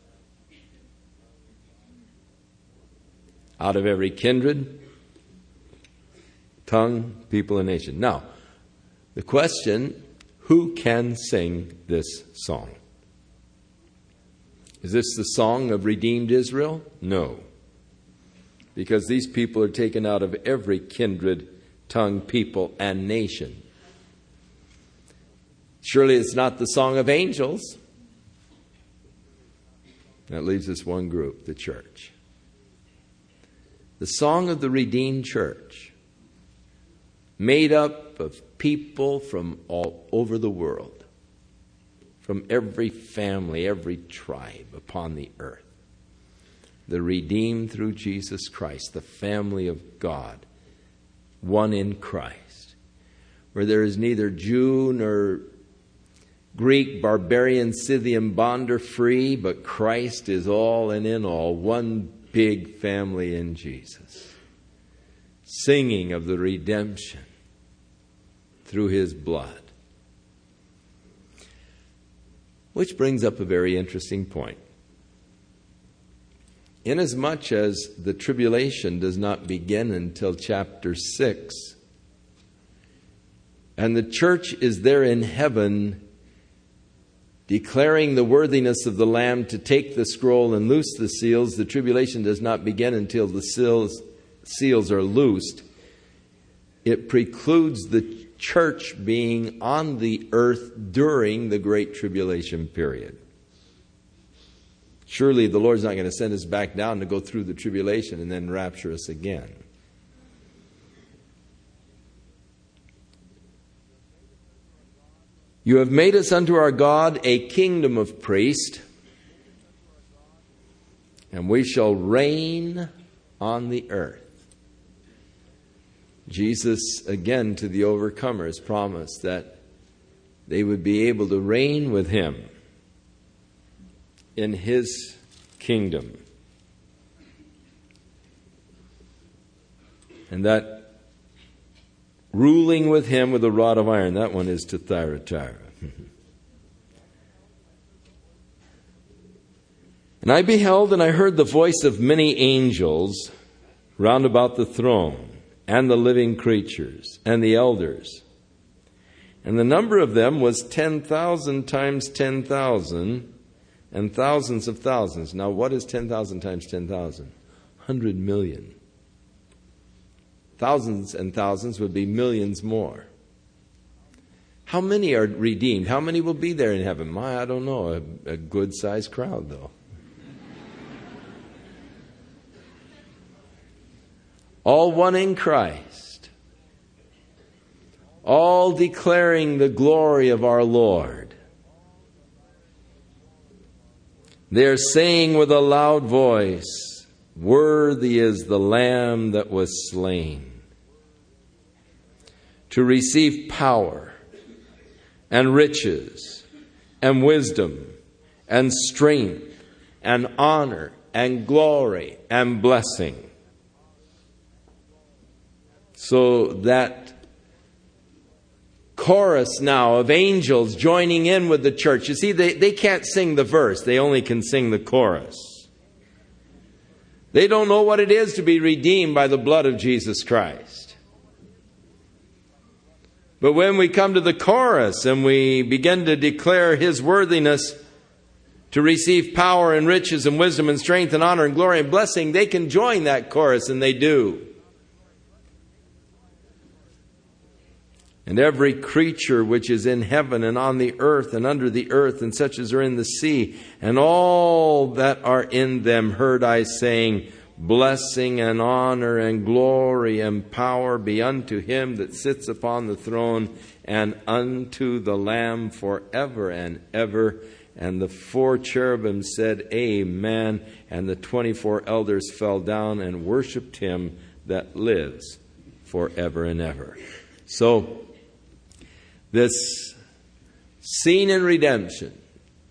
S1: Out of every kindred, tongue, people, and nation. Now, the question, who can sing this song? Is this the song of redeemed Israel? No. Because these people are taken out of every kindred, tongue, people, and nation. Surely it's not the song of angels. That leaves us one group, the church. The song of the redeemed church, made up of people from all over the world, from every family, every tribe upon the earth. The redeemed through Jesus Christ, the family of God, one in Christ, where there is neither Jew nor Greek, barbarian, Scythian, bond or free, but Christ is all and in all, one big family in Jesus, singing of the redemption through His blood. Which brings up a very interesting point. Inasmuch as the tribulation does not begin until chapter 6, and the church is there in heaven declaring the worthiness of the Lamb to take the scroll and loose the seals, the tribulation does not begin until the seals are loosed, it precludes the church being on the earth during the Great Tribulation period. Surely the Lord's not going to send us back down to go through the tribulation and then rapture us again. You have made us unto our God a kingdom of priests, and we shall reign on the earth. Jesus, again, to the overcomers, promised that they would be able to reign with Him in His kingdom. And that ruling with Him with a rod of iron, that one is to Thyatira. And I beheld and I heard the voice of many angels round about the throne, and the living creatures, and the elders. And the number of them was 10,000 times 10,000, and thousands of thousands. Now, what is 10,000 times 10,000? 100 million. Thousands and thousands would be millions more. How many are redeemed? How many will be there in heaven? I don't know. A good-sized crowd, though. All one in Christ. All declaring the glory of our Lord. They're saying with a loud voice, worthy is the Lamb that was slain to receive power and riches and wisdom and strength and honor and glory and blessing. So that chorus now of angels joining in with the church. You see, they can't sing the verse. They only can sing the chorus. They don't know what it is to be redeemed by the blood of Jesus Christ. But when we come to the chorus and we begin to declare His worthiness to receive power and riches and wisdom and strength and honor and glory and blessing, they can join that chorus, and they do. And every creature which is in heaven and on the earth and under the earth and such as are in the sea and all that are in them heard I saying, blessing and honor and glory and power be unto Him that sits upon the throne and unto the Lamb forever and ever. And the 4 cherubim said, Amen. And the 24 elders fell down and worshipped Him that lives forever and ever. So, this scene in redemption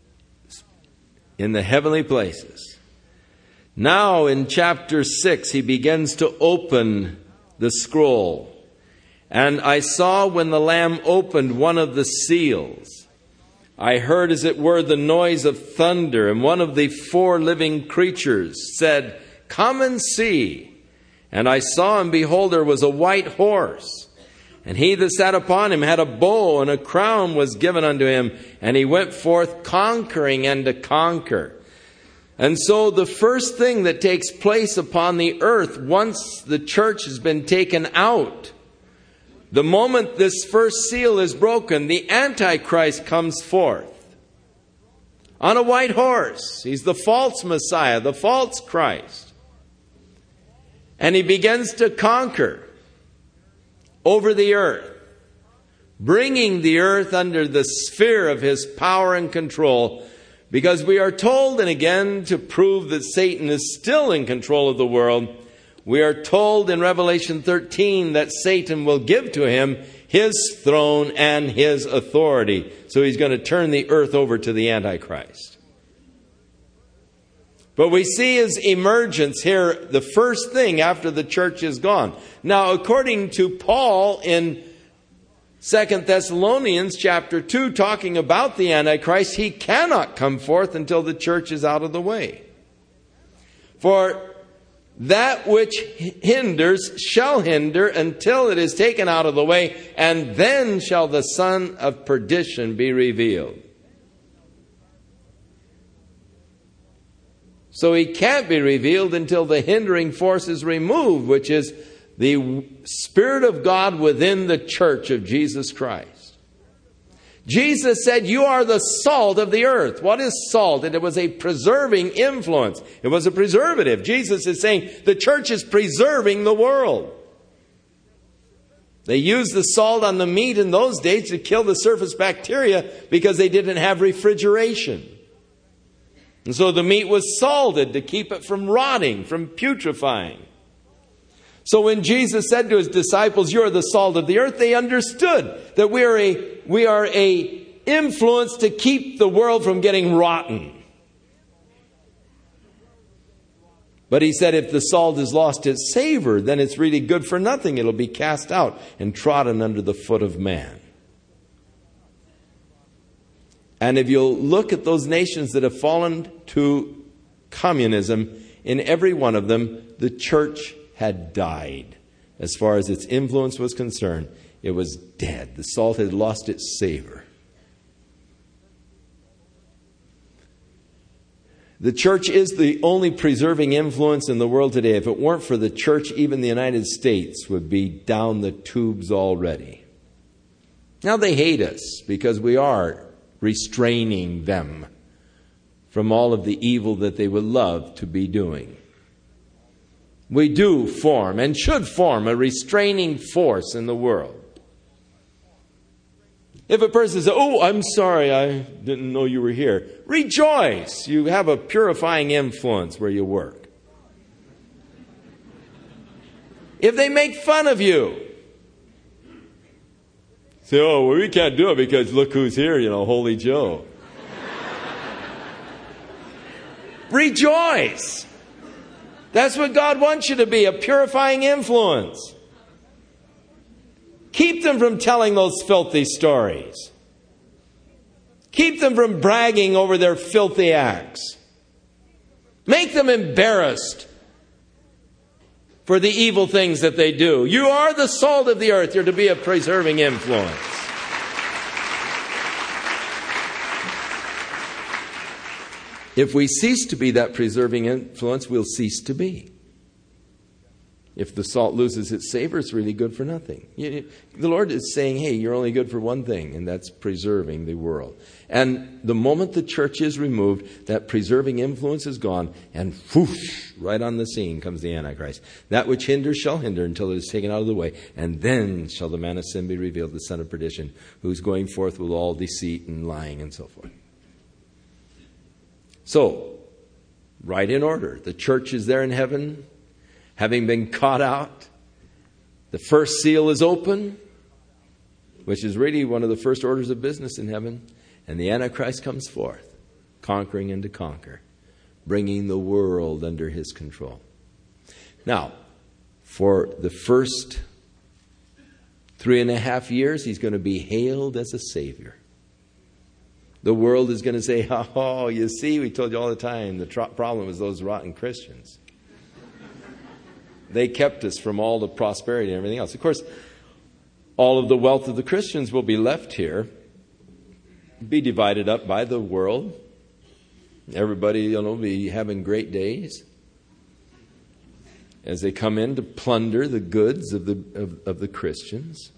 S1: in the heavenly places. Now in chapter 6, he begins to open the scroll. And I saw when the Lamb opened one of the seals, I heard as it were the noise of thunder, and one of the 4 living creatures said, Come and see. And I saw, and behold, there was a white horse. And he that sat upon him had a bow, and a crown was given unto him. And he went forth conquering and to conquer. And so the first thing that takes place upon the earth, once the church has been taken out, the moment this first seal is broken, the Antichrist comes forth on a white horse. He's the false Messiah, the false Christ. And he begins to conquer over the earth, bringing the earth under the sphere of his power and control, because we are told, and again to prove that Satan is still in control of the world, we are told in Revelation 13 that Satan will give to him his throne and his authority. So he's going to turn the earth over to the Antichrist. But we see his emergence here, the first thing after the church is gone. Now, according to Paul in 2 Thessalonians chapter 2, talking about the Antichrist, he cannot come forth until the church is out of the way. For that which hinders shall hinder until it is taken out of the way, and then shall the son of perdition be revealed. So he can't be revealed until the hindering force is removed, which is the Spirit of God within the church of Jesus Christ. Jesus said, you are the salt of the earth. What is salt? And it was a preserving influence. It was a preservative. Jesus is saying the church is preserving the world. They used the salt on the meat in those days to kill the surface bacteria because they didn't have refrigeration. And so the meat was salted to keep it from rotting, from putrefying. So when Jesus said to his disciples, you are the salt of the earth, they understood that we are a influence to keep the world from getting rotten. But he said if the salt has lost its savor, then it's really good for nothing. It'll be cast out and trodden under the foot of man. And if you'll look at those nations that have fallen to communism, in every one of them, the church had died. As far as its influence was concerned, it was dead. The salt had lost its savor. The church is the only preserving influence in the world today. If it weren't for the church, even the United States would be down the tubes already. Now they hate us because we are restraining them from all of the evil that they would love to be doing. We do form and should form a restraining force in the world. If a person says, oh, I'm sorry, I didn't know you were here. Rejoice. You have a purifying influence where you work. If they make fun of you, say, oh, well, we can't do it because look who's here, Holy Joe. Rejoice. That's what God wants you to be, a purifying influence. Keep them from telling those filthy stories. Keep them from bragging over their filthy acts. Make them embarrassed for the evil things that they do. You are the salt of the earth. You're to be a preserving influence. If we cease to be that preserving influence, we'll cease to be. If the salt loses its savor, it's really good for nothing. The Lord is saying, hey, you're only good for one thing, and that's preserving the world. And the moment the church is removed, that preserving influence is gone, and whoosh, right on the scene comes the Antichrist. That which hinders shall hinder until it is taken out of the way, and then shall the man of sin be revealed, the son of perdition, who's going forth with all deceit and lying and so forth. So, right in order. The church is there in heaven, having been caught out. The first seal is open, which is really one of the first orders of business in heaven. And the Antichrist comes forth, conquering and to conquer, bringing the world under his control. Now, for the first 3.5 years, he's going to be hailed as a savior. The world is going to say, oh, you see, we told you all the time, the problem was those rotten Christians. They kept us from all the prosperity and everything else. Of course, all of the wealth of the Christians will be left here, be divided up by the world. Everybody, will be having great days as they come in to plunder the goods of the Christians.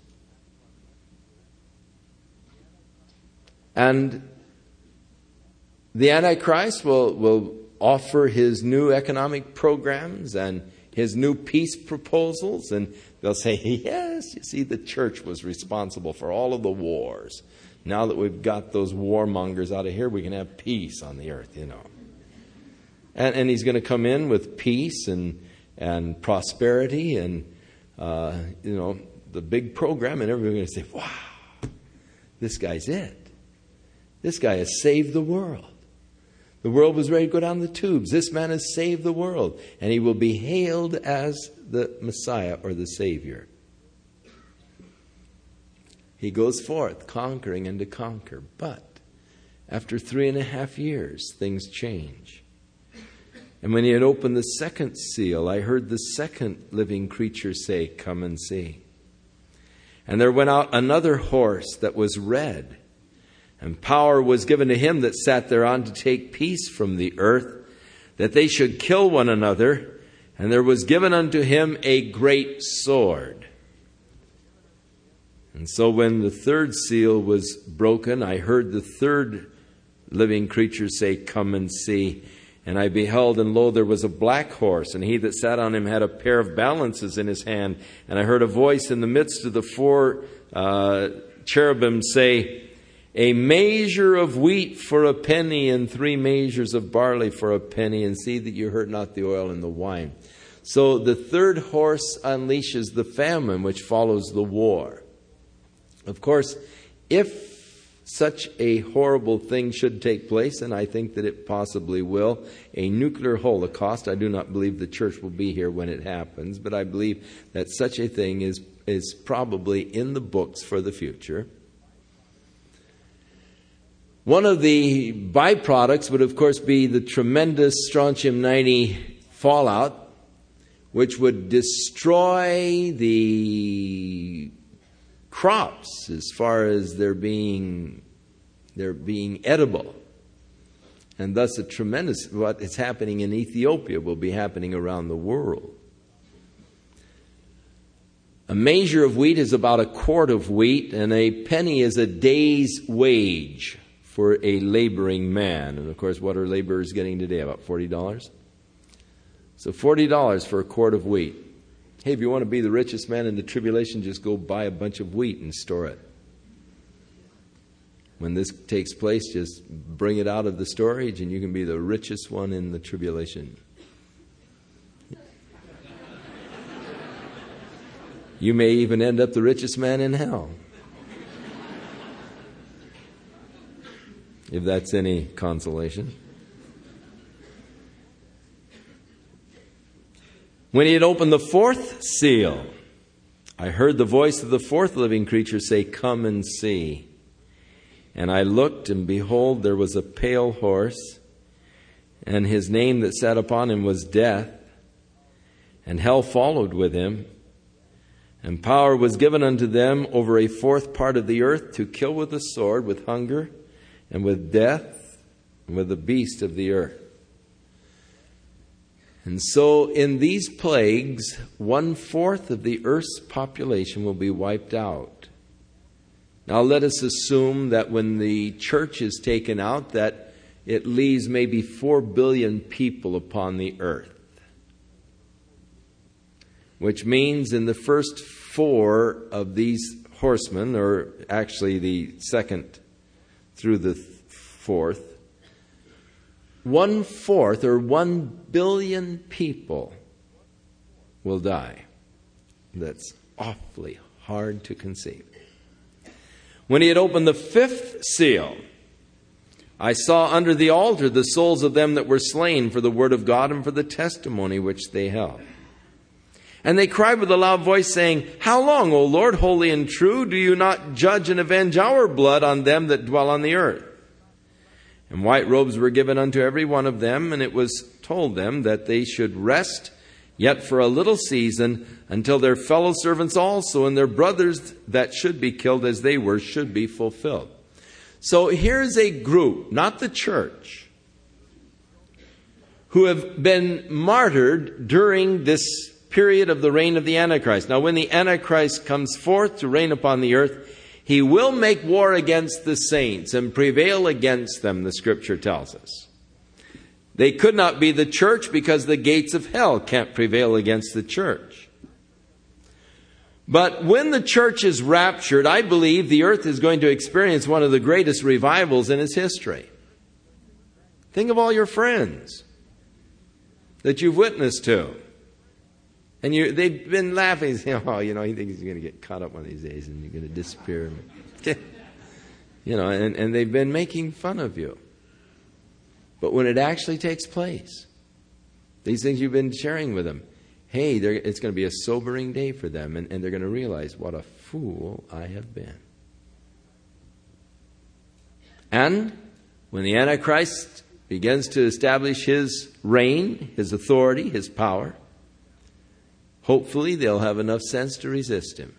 S1: And the Antichrist will offer his new economic programs and his new peace proposals. And they'll say, yes, you see, the church was responsible for all of the wars. Now that we've got those warmongers out of here, we can have peace on the earth, And he's going to come in with peace and prosperity and, the big program. And everybody's going to say, wow, this guy's it. This guy has saved the world. The world was ready to go down the tubes. This man has saved the world. And he will be hailed as the Messiah or the Savior. He goes forth conquering and to conquer. But after 3.5 years, things change. And when he had opened the second seal, I heard the second living creature say, come and see. And there went out another horse that was red. And power was given to him that sat thereon to take peace from the earth, that they should kill one another, and there was given unto him a great sword. And so when the third seal was broken, I heard the third living creature say, Come and see. And I beheld, and lo, there was a black horse, and he that sat on him had a pair of balances in his hand. And I heard a voice in the midst of the four cherubim say, A measure of wheat for a penny, and 3 measures of barley for a penny, and see that you hurt not the oil and the wine. So the third horse unleashes the famine which follows the war. Of course, if such a horrible thing should take place, and I think that it possibly will, a nuclear holocaust. I do not believe the church will be here when it happens, but I believe that such a thing is probably in the books for the future. One of the byproducts would, of course, be the tremendous strontium-90 fallout, which would destroy the crops as far as they're being edible. And thus a tremendous, what is happening in Ethiopia will be happening around the world. A measure of wheat is about a quart of wheat, and a penny is a day's wage for a laboring man. And of course, what are laborers getting today? About $40? So $40 for a quart of wheat. Hey, if you want to be the richest man in the tribulation, just go buy a bunch of wheat and store it. When this takes place, just bring it out of the storage and you can be the richest one in the tribulation. You may even end up the richest man in hell. If that's any consolation. When he had opened the fourth seal, I heard the voice of the fourth living creature say, Come and see. And I looked, and behold, there was a pale horse, and his name that sat upon him was Death, and hell followed with him. And power was given unto them over a fourth part of the earth to kill with the sword, with hunger, and with death, and with the beast of the earth. And so in these plagues, 1/4 of the earth's population will be wiped out. Now let us assume that when the church is taken out, that it leaves maybe 4 billion people upon the earth. Which means in the first 4 of these horsemen, or actually the second through the 4th, 1/4 or 1 billion people will die. That's awfully hard to conceive. When he had opened the 5th seal, I saw under the altar the souls of them that were slain for the word of God and for the testimony which they held. And they cried with a loud voice, saying, How long, O Lord, holy and true, do you not judge and avenge our blood on them that dwell on the earth? And white robes were given unto every one of them, and it was told them that they should rest yet for a little season, until their fellow servants also and their brothers that should be killed as they were should be fulfilled. So here's a group, not the church, who have been martyred during this period of the reign of the Antichrist. Now when the Antichrist comes forth to reign upon the earth, he will make war against the saints and prevail against them, the Scripture tells us. They could not be the church because the gates of hell can't prevail against the church. But when the church is raptured, I believe the earth is going to experience one of the greatest revivals in its history. Think of all your friends that you've witnessed to. And they've been laughing, saying, oh, he thinks he's going to get caught up one of these days and you're going to disappear. And they've been making fun of you. But when it actually takes place, these things you've been sharing with them, hey, it's going to be a sobering day for them, and they're going to realize what a fool I have been. And when the Antichrist begins to establish his reign, his authority, his power, hopefully they'll have enough sense to resist him,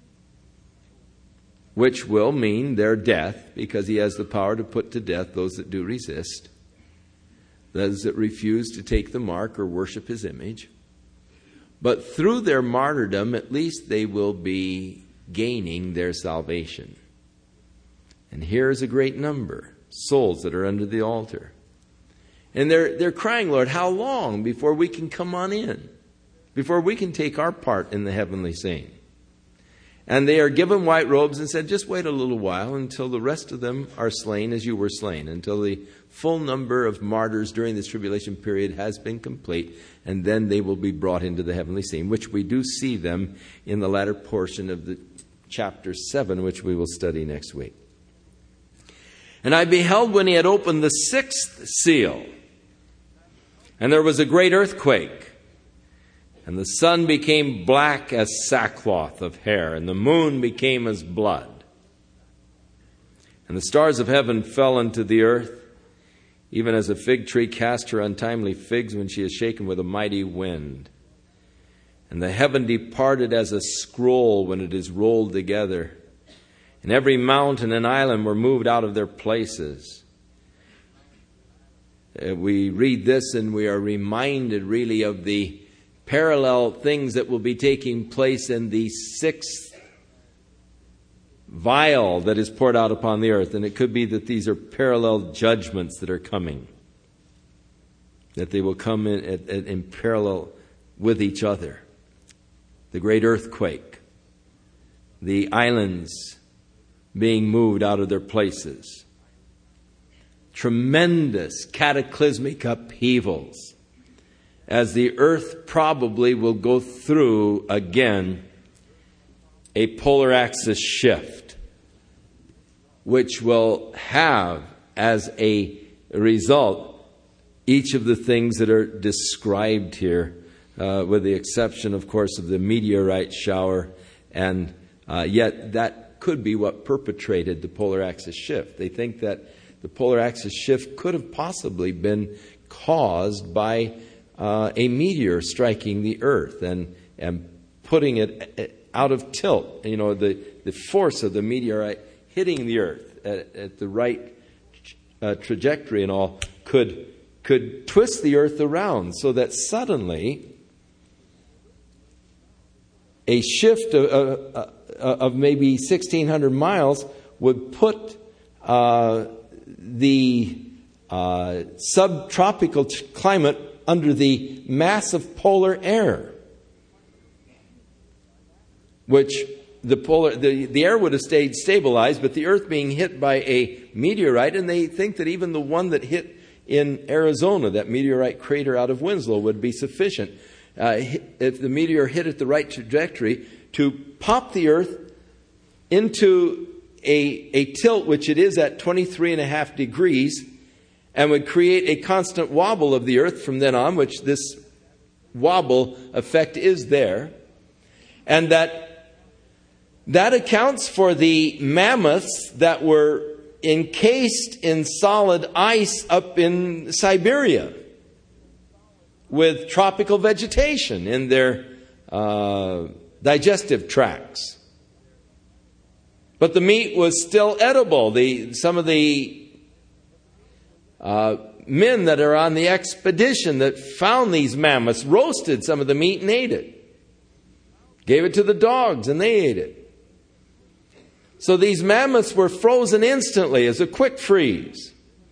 S1: which will mean their death, because he has the power to put to death those that do resist. those that refuse to take the mark or worship his image. But through their martyrdom, at least they will be gaining their salvation. And here's a great number, souls that are under the altar. And they're crying, Lord, how long before we can come on in? Before we can take our part in the heavenly scene? And they are given white robes and said, just wait a little while until the rest of them are slain as you were slain, until the full number of martyrs during this tribulation period has been complete, and then they will be brought into the heavenly scene, which we do see them in the latter portion of the chapter 7, which we will study next week. And I beheld when he had opened the sixth seal, and there was a great earthquake, and the sun became black as sackcloth of hair, and the moon became as blood. And the stars of heaven fell into the earth, even as a fig tree casts her untimely figs when she is shaken with a mighty wind. And the heaven departed as a scroll when it is rolled together. And every mountain and island were moved out of their places. We read this and we are reminded really of the parallel things that will be taking place in the sixth vial that is poured out upon the earth. And it could be that these are parallel judgments that are coming, that they will come in parallel with each other. The great earthquake, the islands being moved out of their places, tremendous cataclysmic upheavals, as the earth probably will go through again a polar axis shift, which will have as a result each of the things that are described here, with the exception, of course, of the meteorite shower, and yet that could be what perpetrated the polar axis shift. They think that the polar axis shift could have possibly been caused by a meteor striking the earth and putting it out of tilt. You know, the force of the meteorite hitting the earth at the right trajectory and all could twist the earth around so that suddenly a shift of maybe 1,600 miles would put the subtropical climate under the mass of polar air, which the air would have stayed stabilized, but the earth being hit by a meteorite, and they think that even the one that hit in Arizona, that meteorite crater out of Winslow, would be sufficient. If the meteor hit at the right trajectory to pop the earth into a tilt, which it is at 23.5 degrees, and would create a constant wobble of the earth from then on, which this wobble effect is there. And that accounts for the mammoths that were encased in solid ice up in Siberia with tropical vegetation in their digestive tracts. But the meat was still edible. Some of the men that are on the expedition that found these mammoths roasted some of the meat and ate it. Gave it to the dogs and they ate it. So these mammoths were frozen instantly as a quick freeze.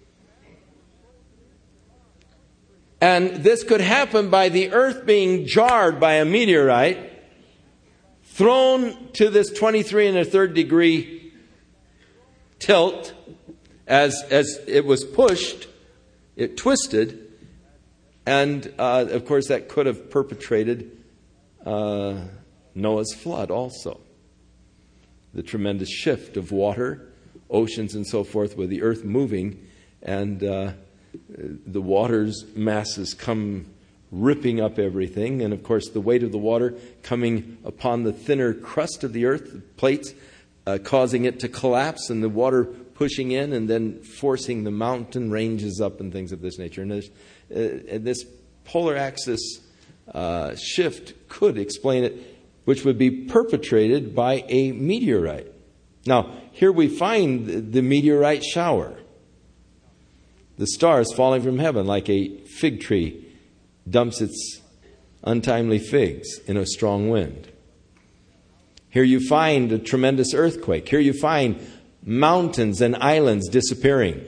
S1: And this could happen by the earth being jarred by a meteorite, thrown to this 23 1/3 degree tilt. As it was pushed, it twisted, and of course that could have perpetrated Noah's flood also. The tremendous shift of water, oceans and so forth, with the earth moving, and the water's masses come ripping up everything, and of course the weight of the water coming upon the thinner crust of the earth, the plates, causing it to collapse, and the water pushing in and then forcing the mountain ranges up and things of this nature. And this polar axis shift could explain it, which would be perpetrated by a meteorite. Now, here we find the meteorite shower. the stars falling from heaven like a fig tree dumps its untimely figs in a strong wind. Here you find a tremendous earthquake. Here you find mountains and islands disappearing.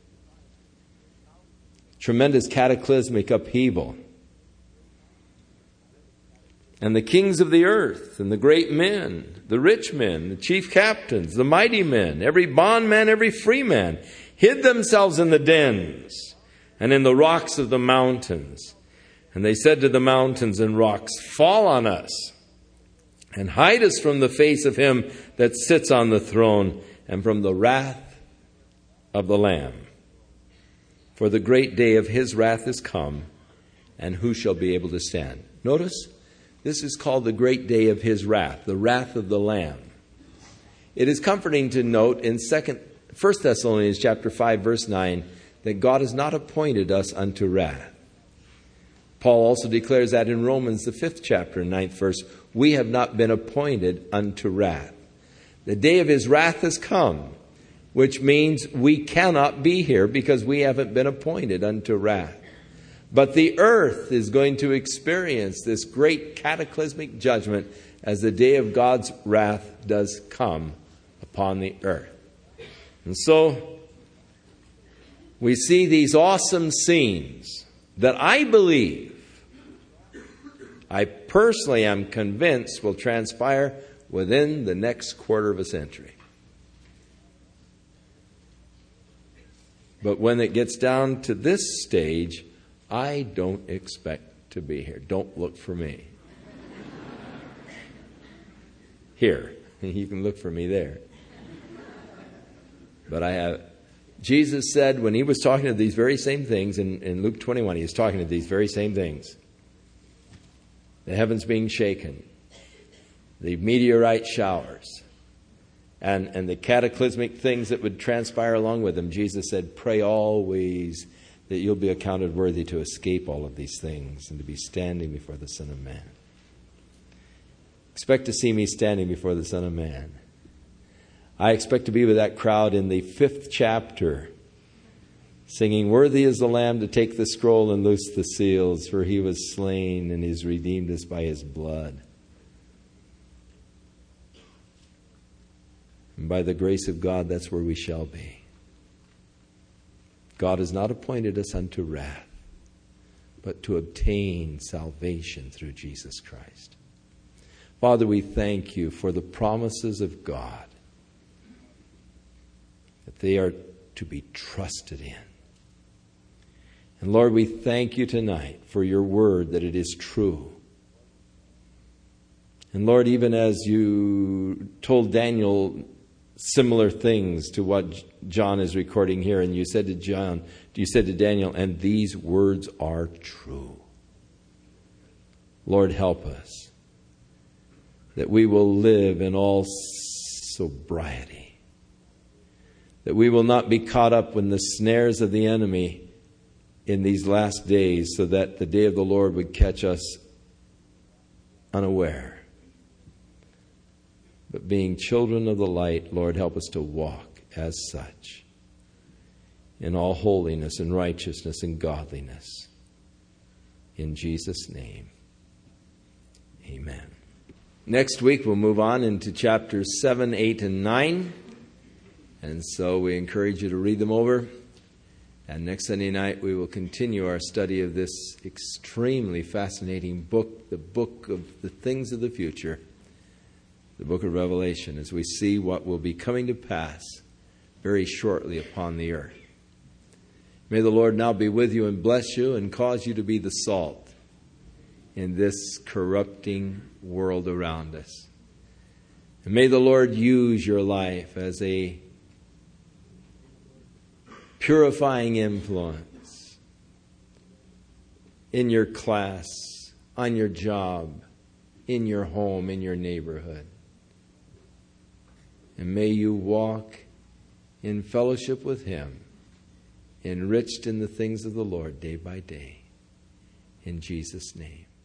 S1: Tremendous cataclysmic upheaval. And the kings of the earth, and the great men, the rich men, the chief captains, the mighty men, every bondman, every free man, hid themselves in the dens and in the rocks of the mountains. And they said to the mountains and rocks, fall on us, and hide us from the face of him that sits on the throne, and from the wrath of the Lamb. For the great day of his wrath is come, and who shall be able to stand? Notice, this is called the great day of his wrath, the wrath of the Lamb. It is comforting to note in 1 Thessalonians chapter 5, verse 9, that God has not appointed us unto wrath. Paul also declares that in Romans, the 5th chapter, 9th verse, we have not been appointed unto wrath. The day of his wrath has come, which means we cannot be here because we haven't been appointed unto wrath. But the earth is going to experience this great cataclysmic judgment as the day of God's wrath does come upon the earth. And so we see these awesome scenes that I believe, I personally am convinced will transpire within the next quarter of a century. But when it gets down to this stage, I don't expect to be here. Don't look for me. Here. You can look for me there. But Jesus said when he was talking to these very same things in Luke 21, he was talking to these very same things. The heavens being shaken, the meteorite showers, and the cataclysmic things that would transpire along with them. Jesus said, pray always that you'll be accounted worthy to escape all of these things and to be standing before the Son of Man. Expect to see me standing before the Son of Man. I expect to be with that crowd in the 5th chapter, singing, worthy is the Lamb to take the scroll and loose the seals, for he was slain and he's redeemed us by his blood. And by the grace of God, that's where we shall be. God has not appointed us unto wrath, but to obtain salvation through Jesus Christ. Father, we thank you for the promises of God, that they are to be trusted in. And Lord, we thank you tonight for your word, that it is true. And Lord, even as you told Daniel similar things to what John is recording here, and you said to Daniel, and these words are true. Lord, help us that we will live in all sobriety, that we will not be caught up in the snares of the enemy in these last days, so that the day of the Lord would catch us unaware. But being children of the light, Lord, help us to walk as such in all holiness and righteousness and godliness. In Jesus' name, amen. Next week we'll move on into chapters 7, 8, and 9. And so we encourage you to read them over. And next Sunday night we will continue our study of this extremely fascinating book, the book of the things of the future, the book of Revelation, as we see what will be coming to pass very shortly upon the earth. May the Lord now be with you and bless you and cause you to be the salt in this corrupting world around us. And may the Lord use your life as a purifying influence in your class, on your job, in your home, in your neighborhood. And may you walk in fellowship with him, enriched in the things of the Lord day by day. In Jesus' name.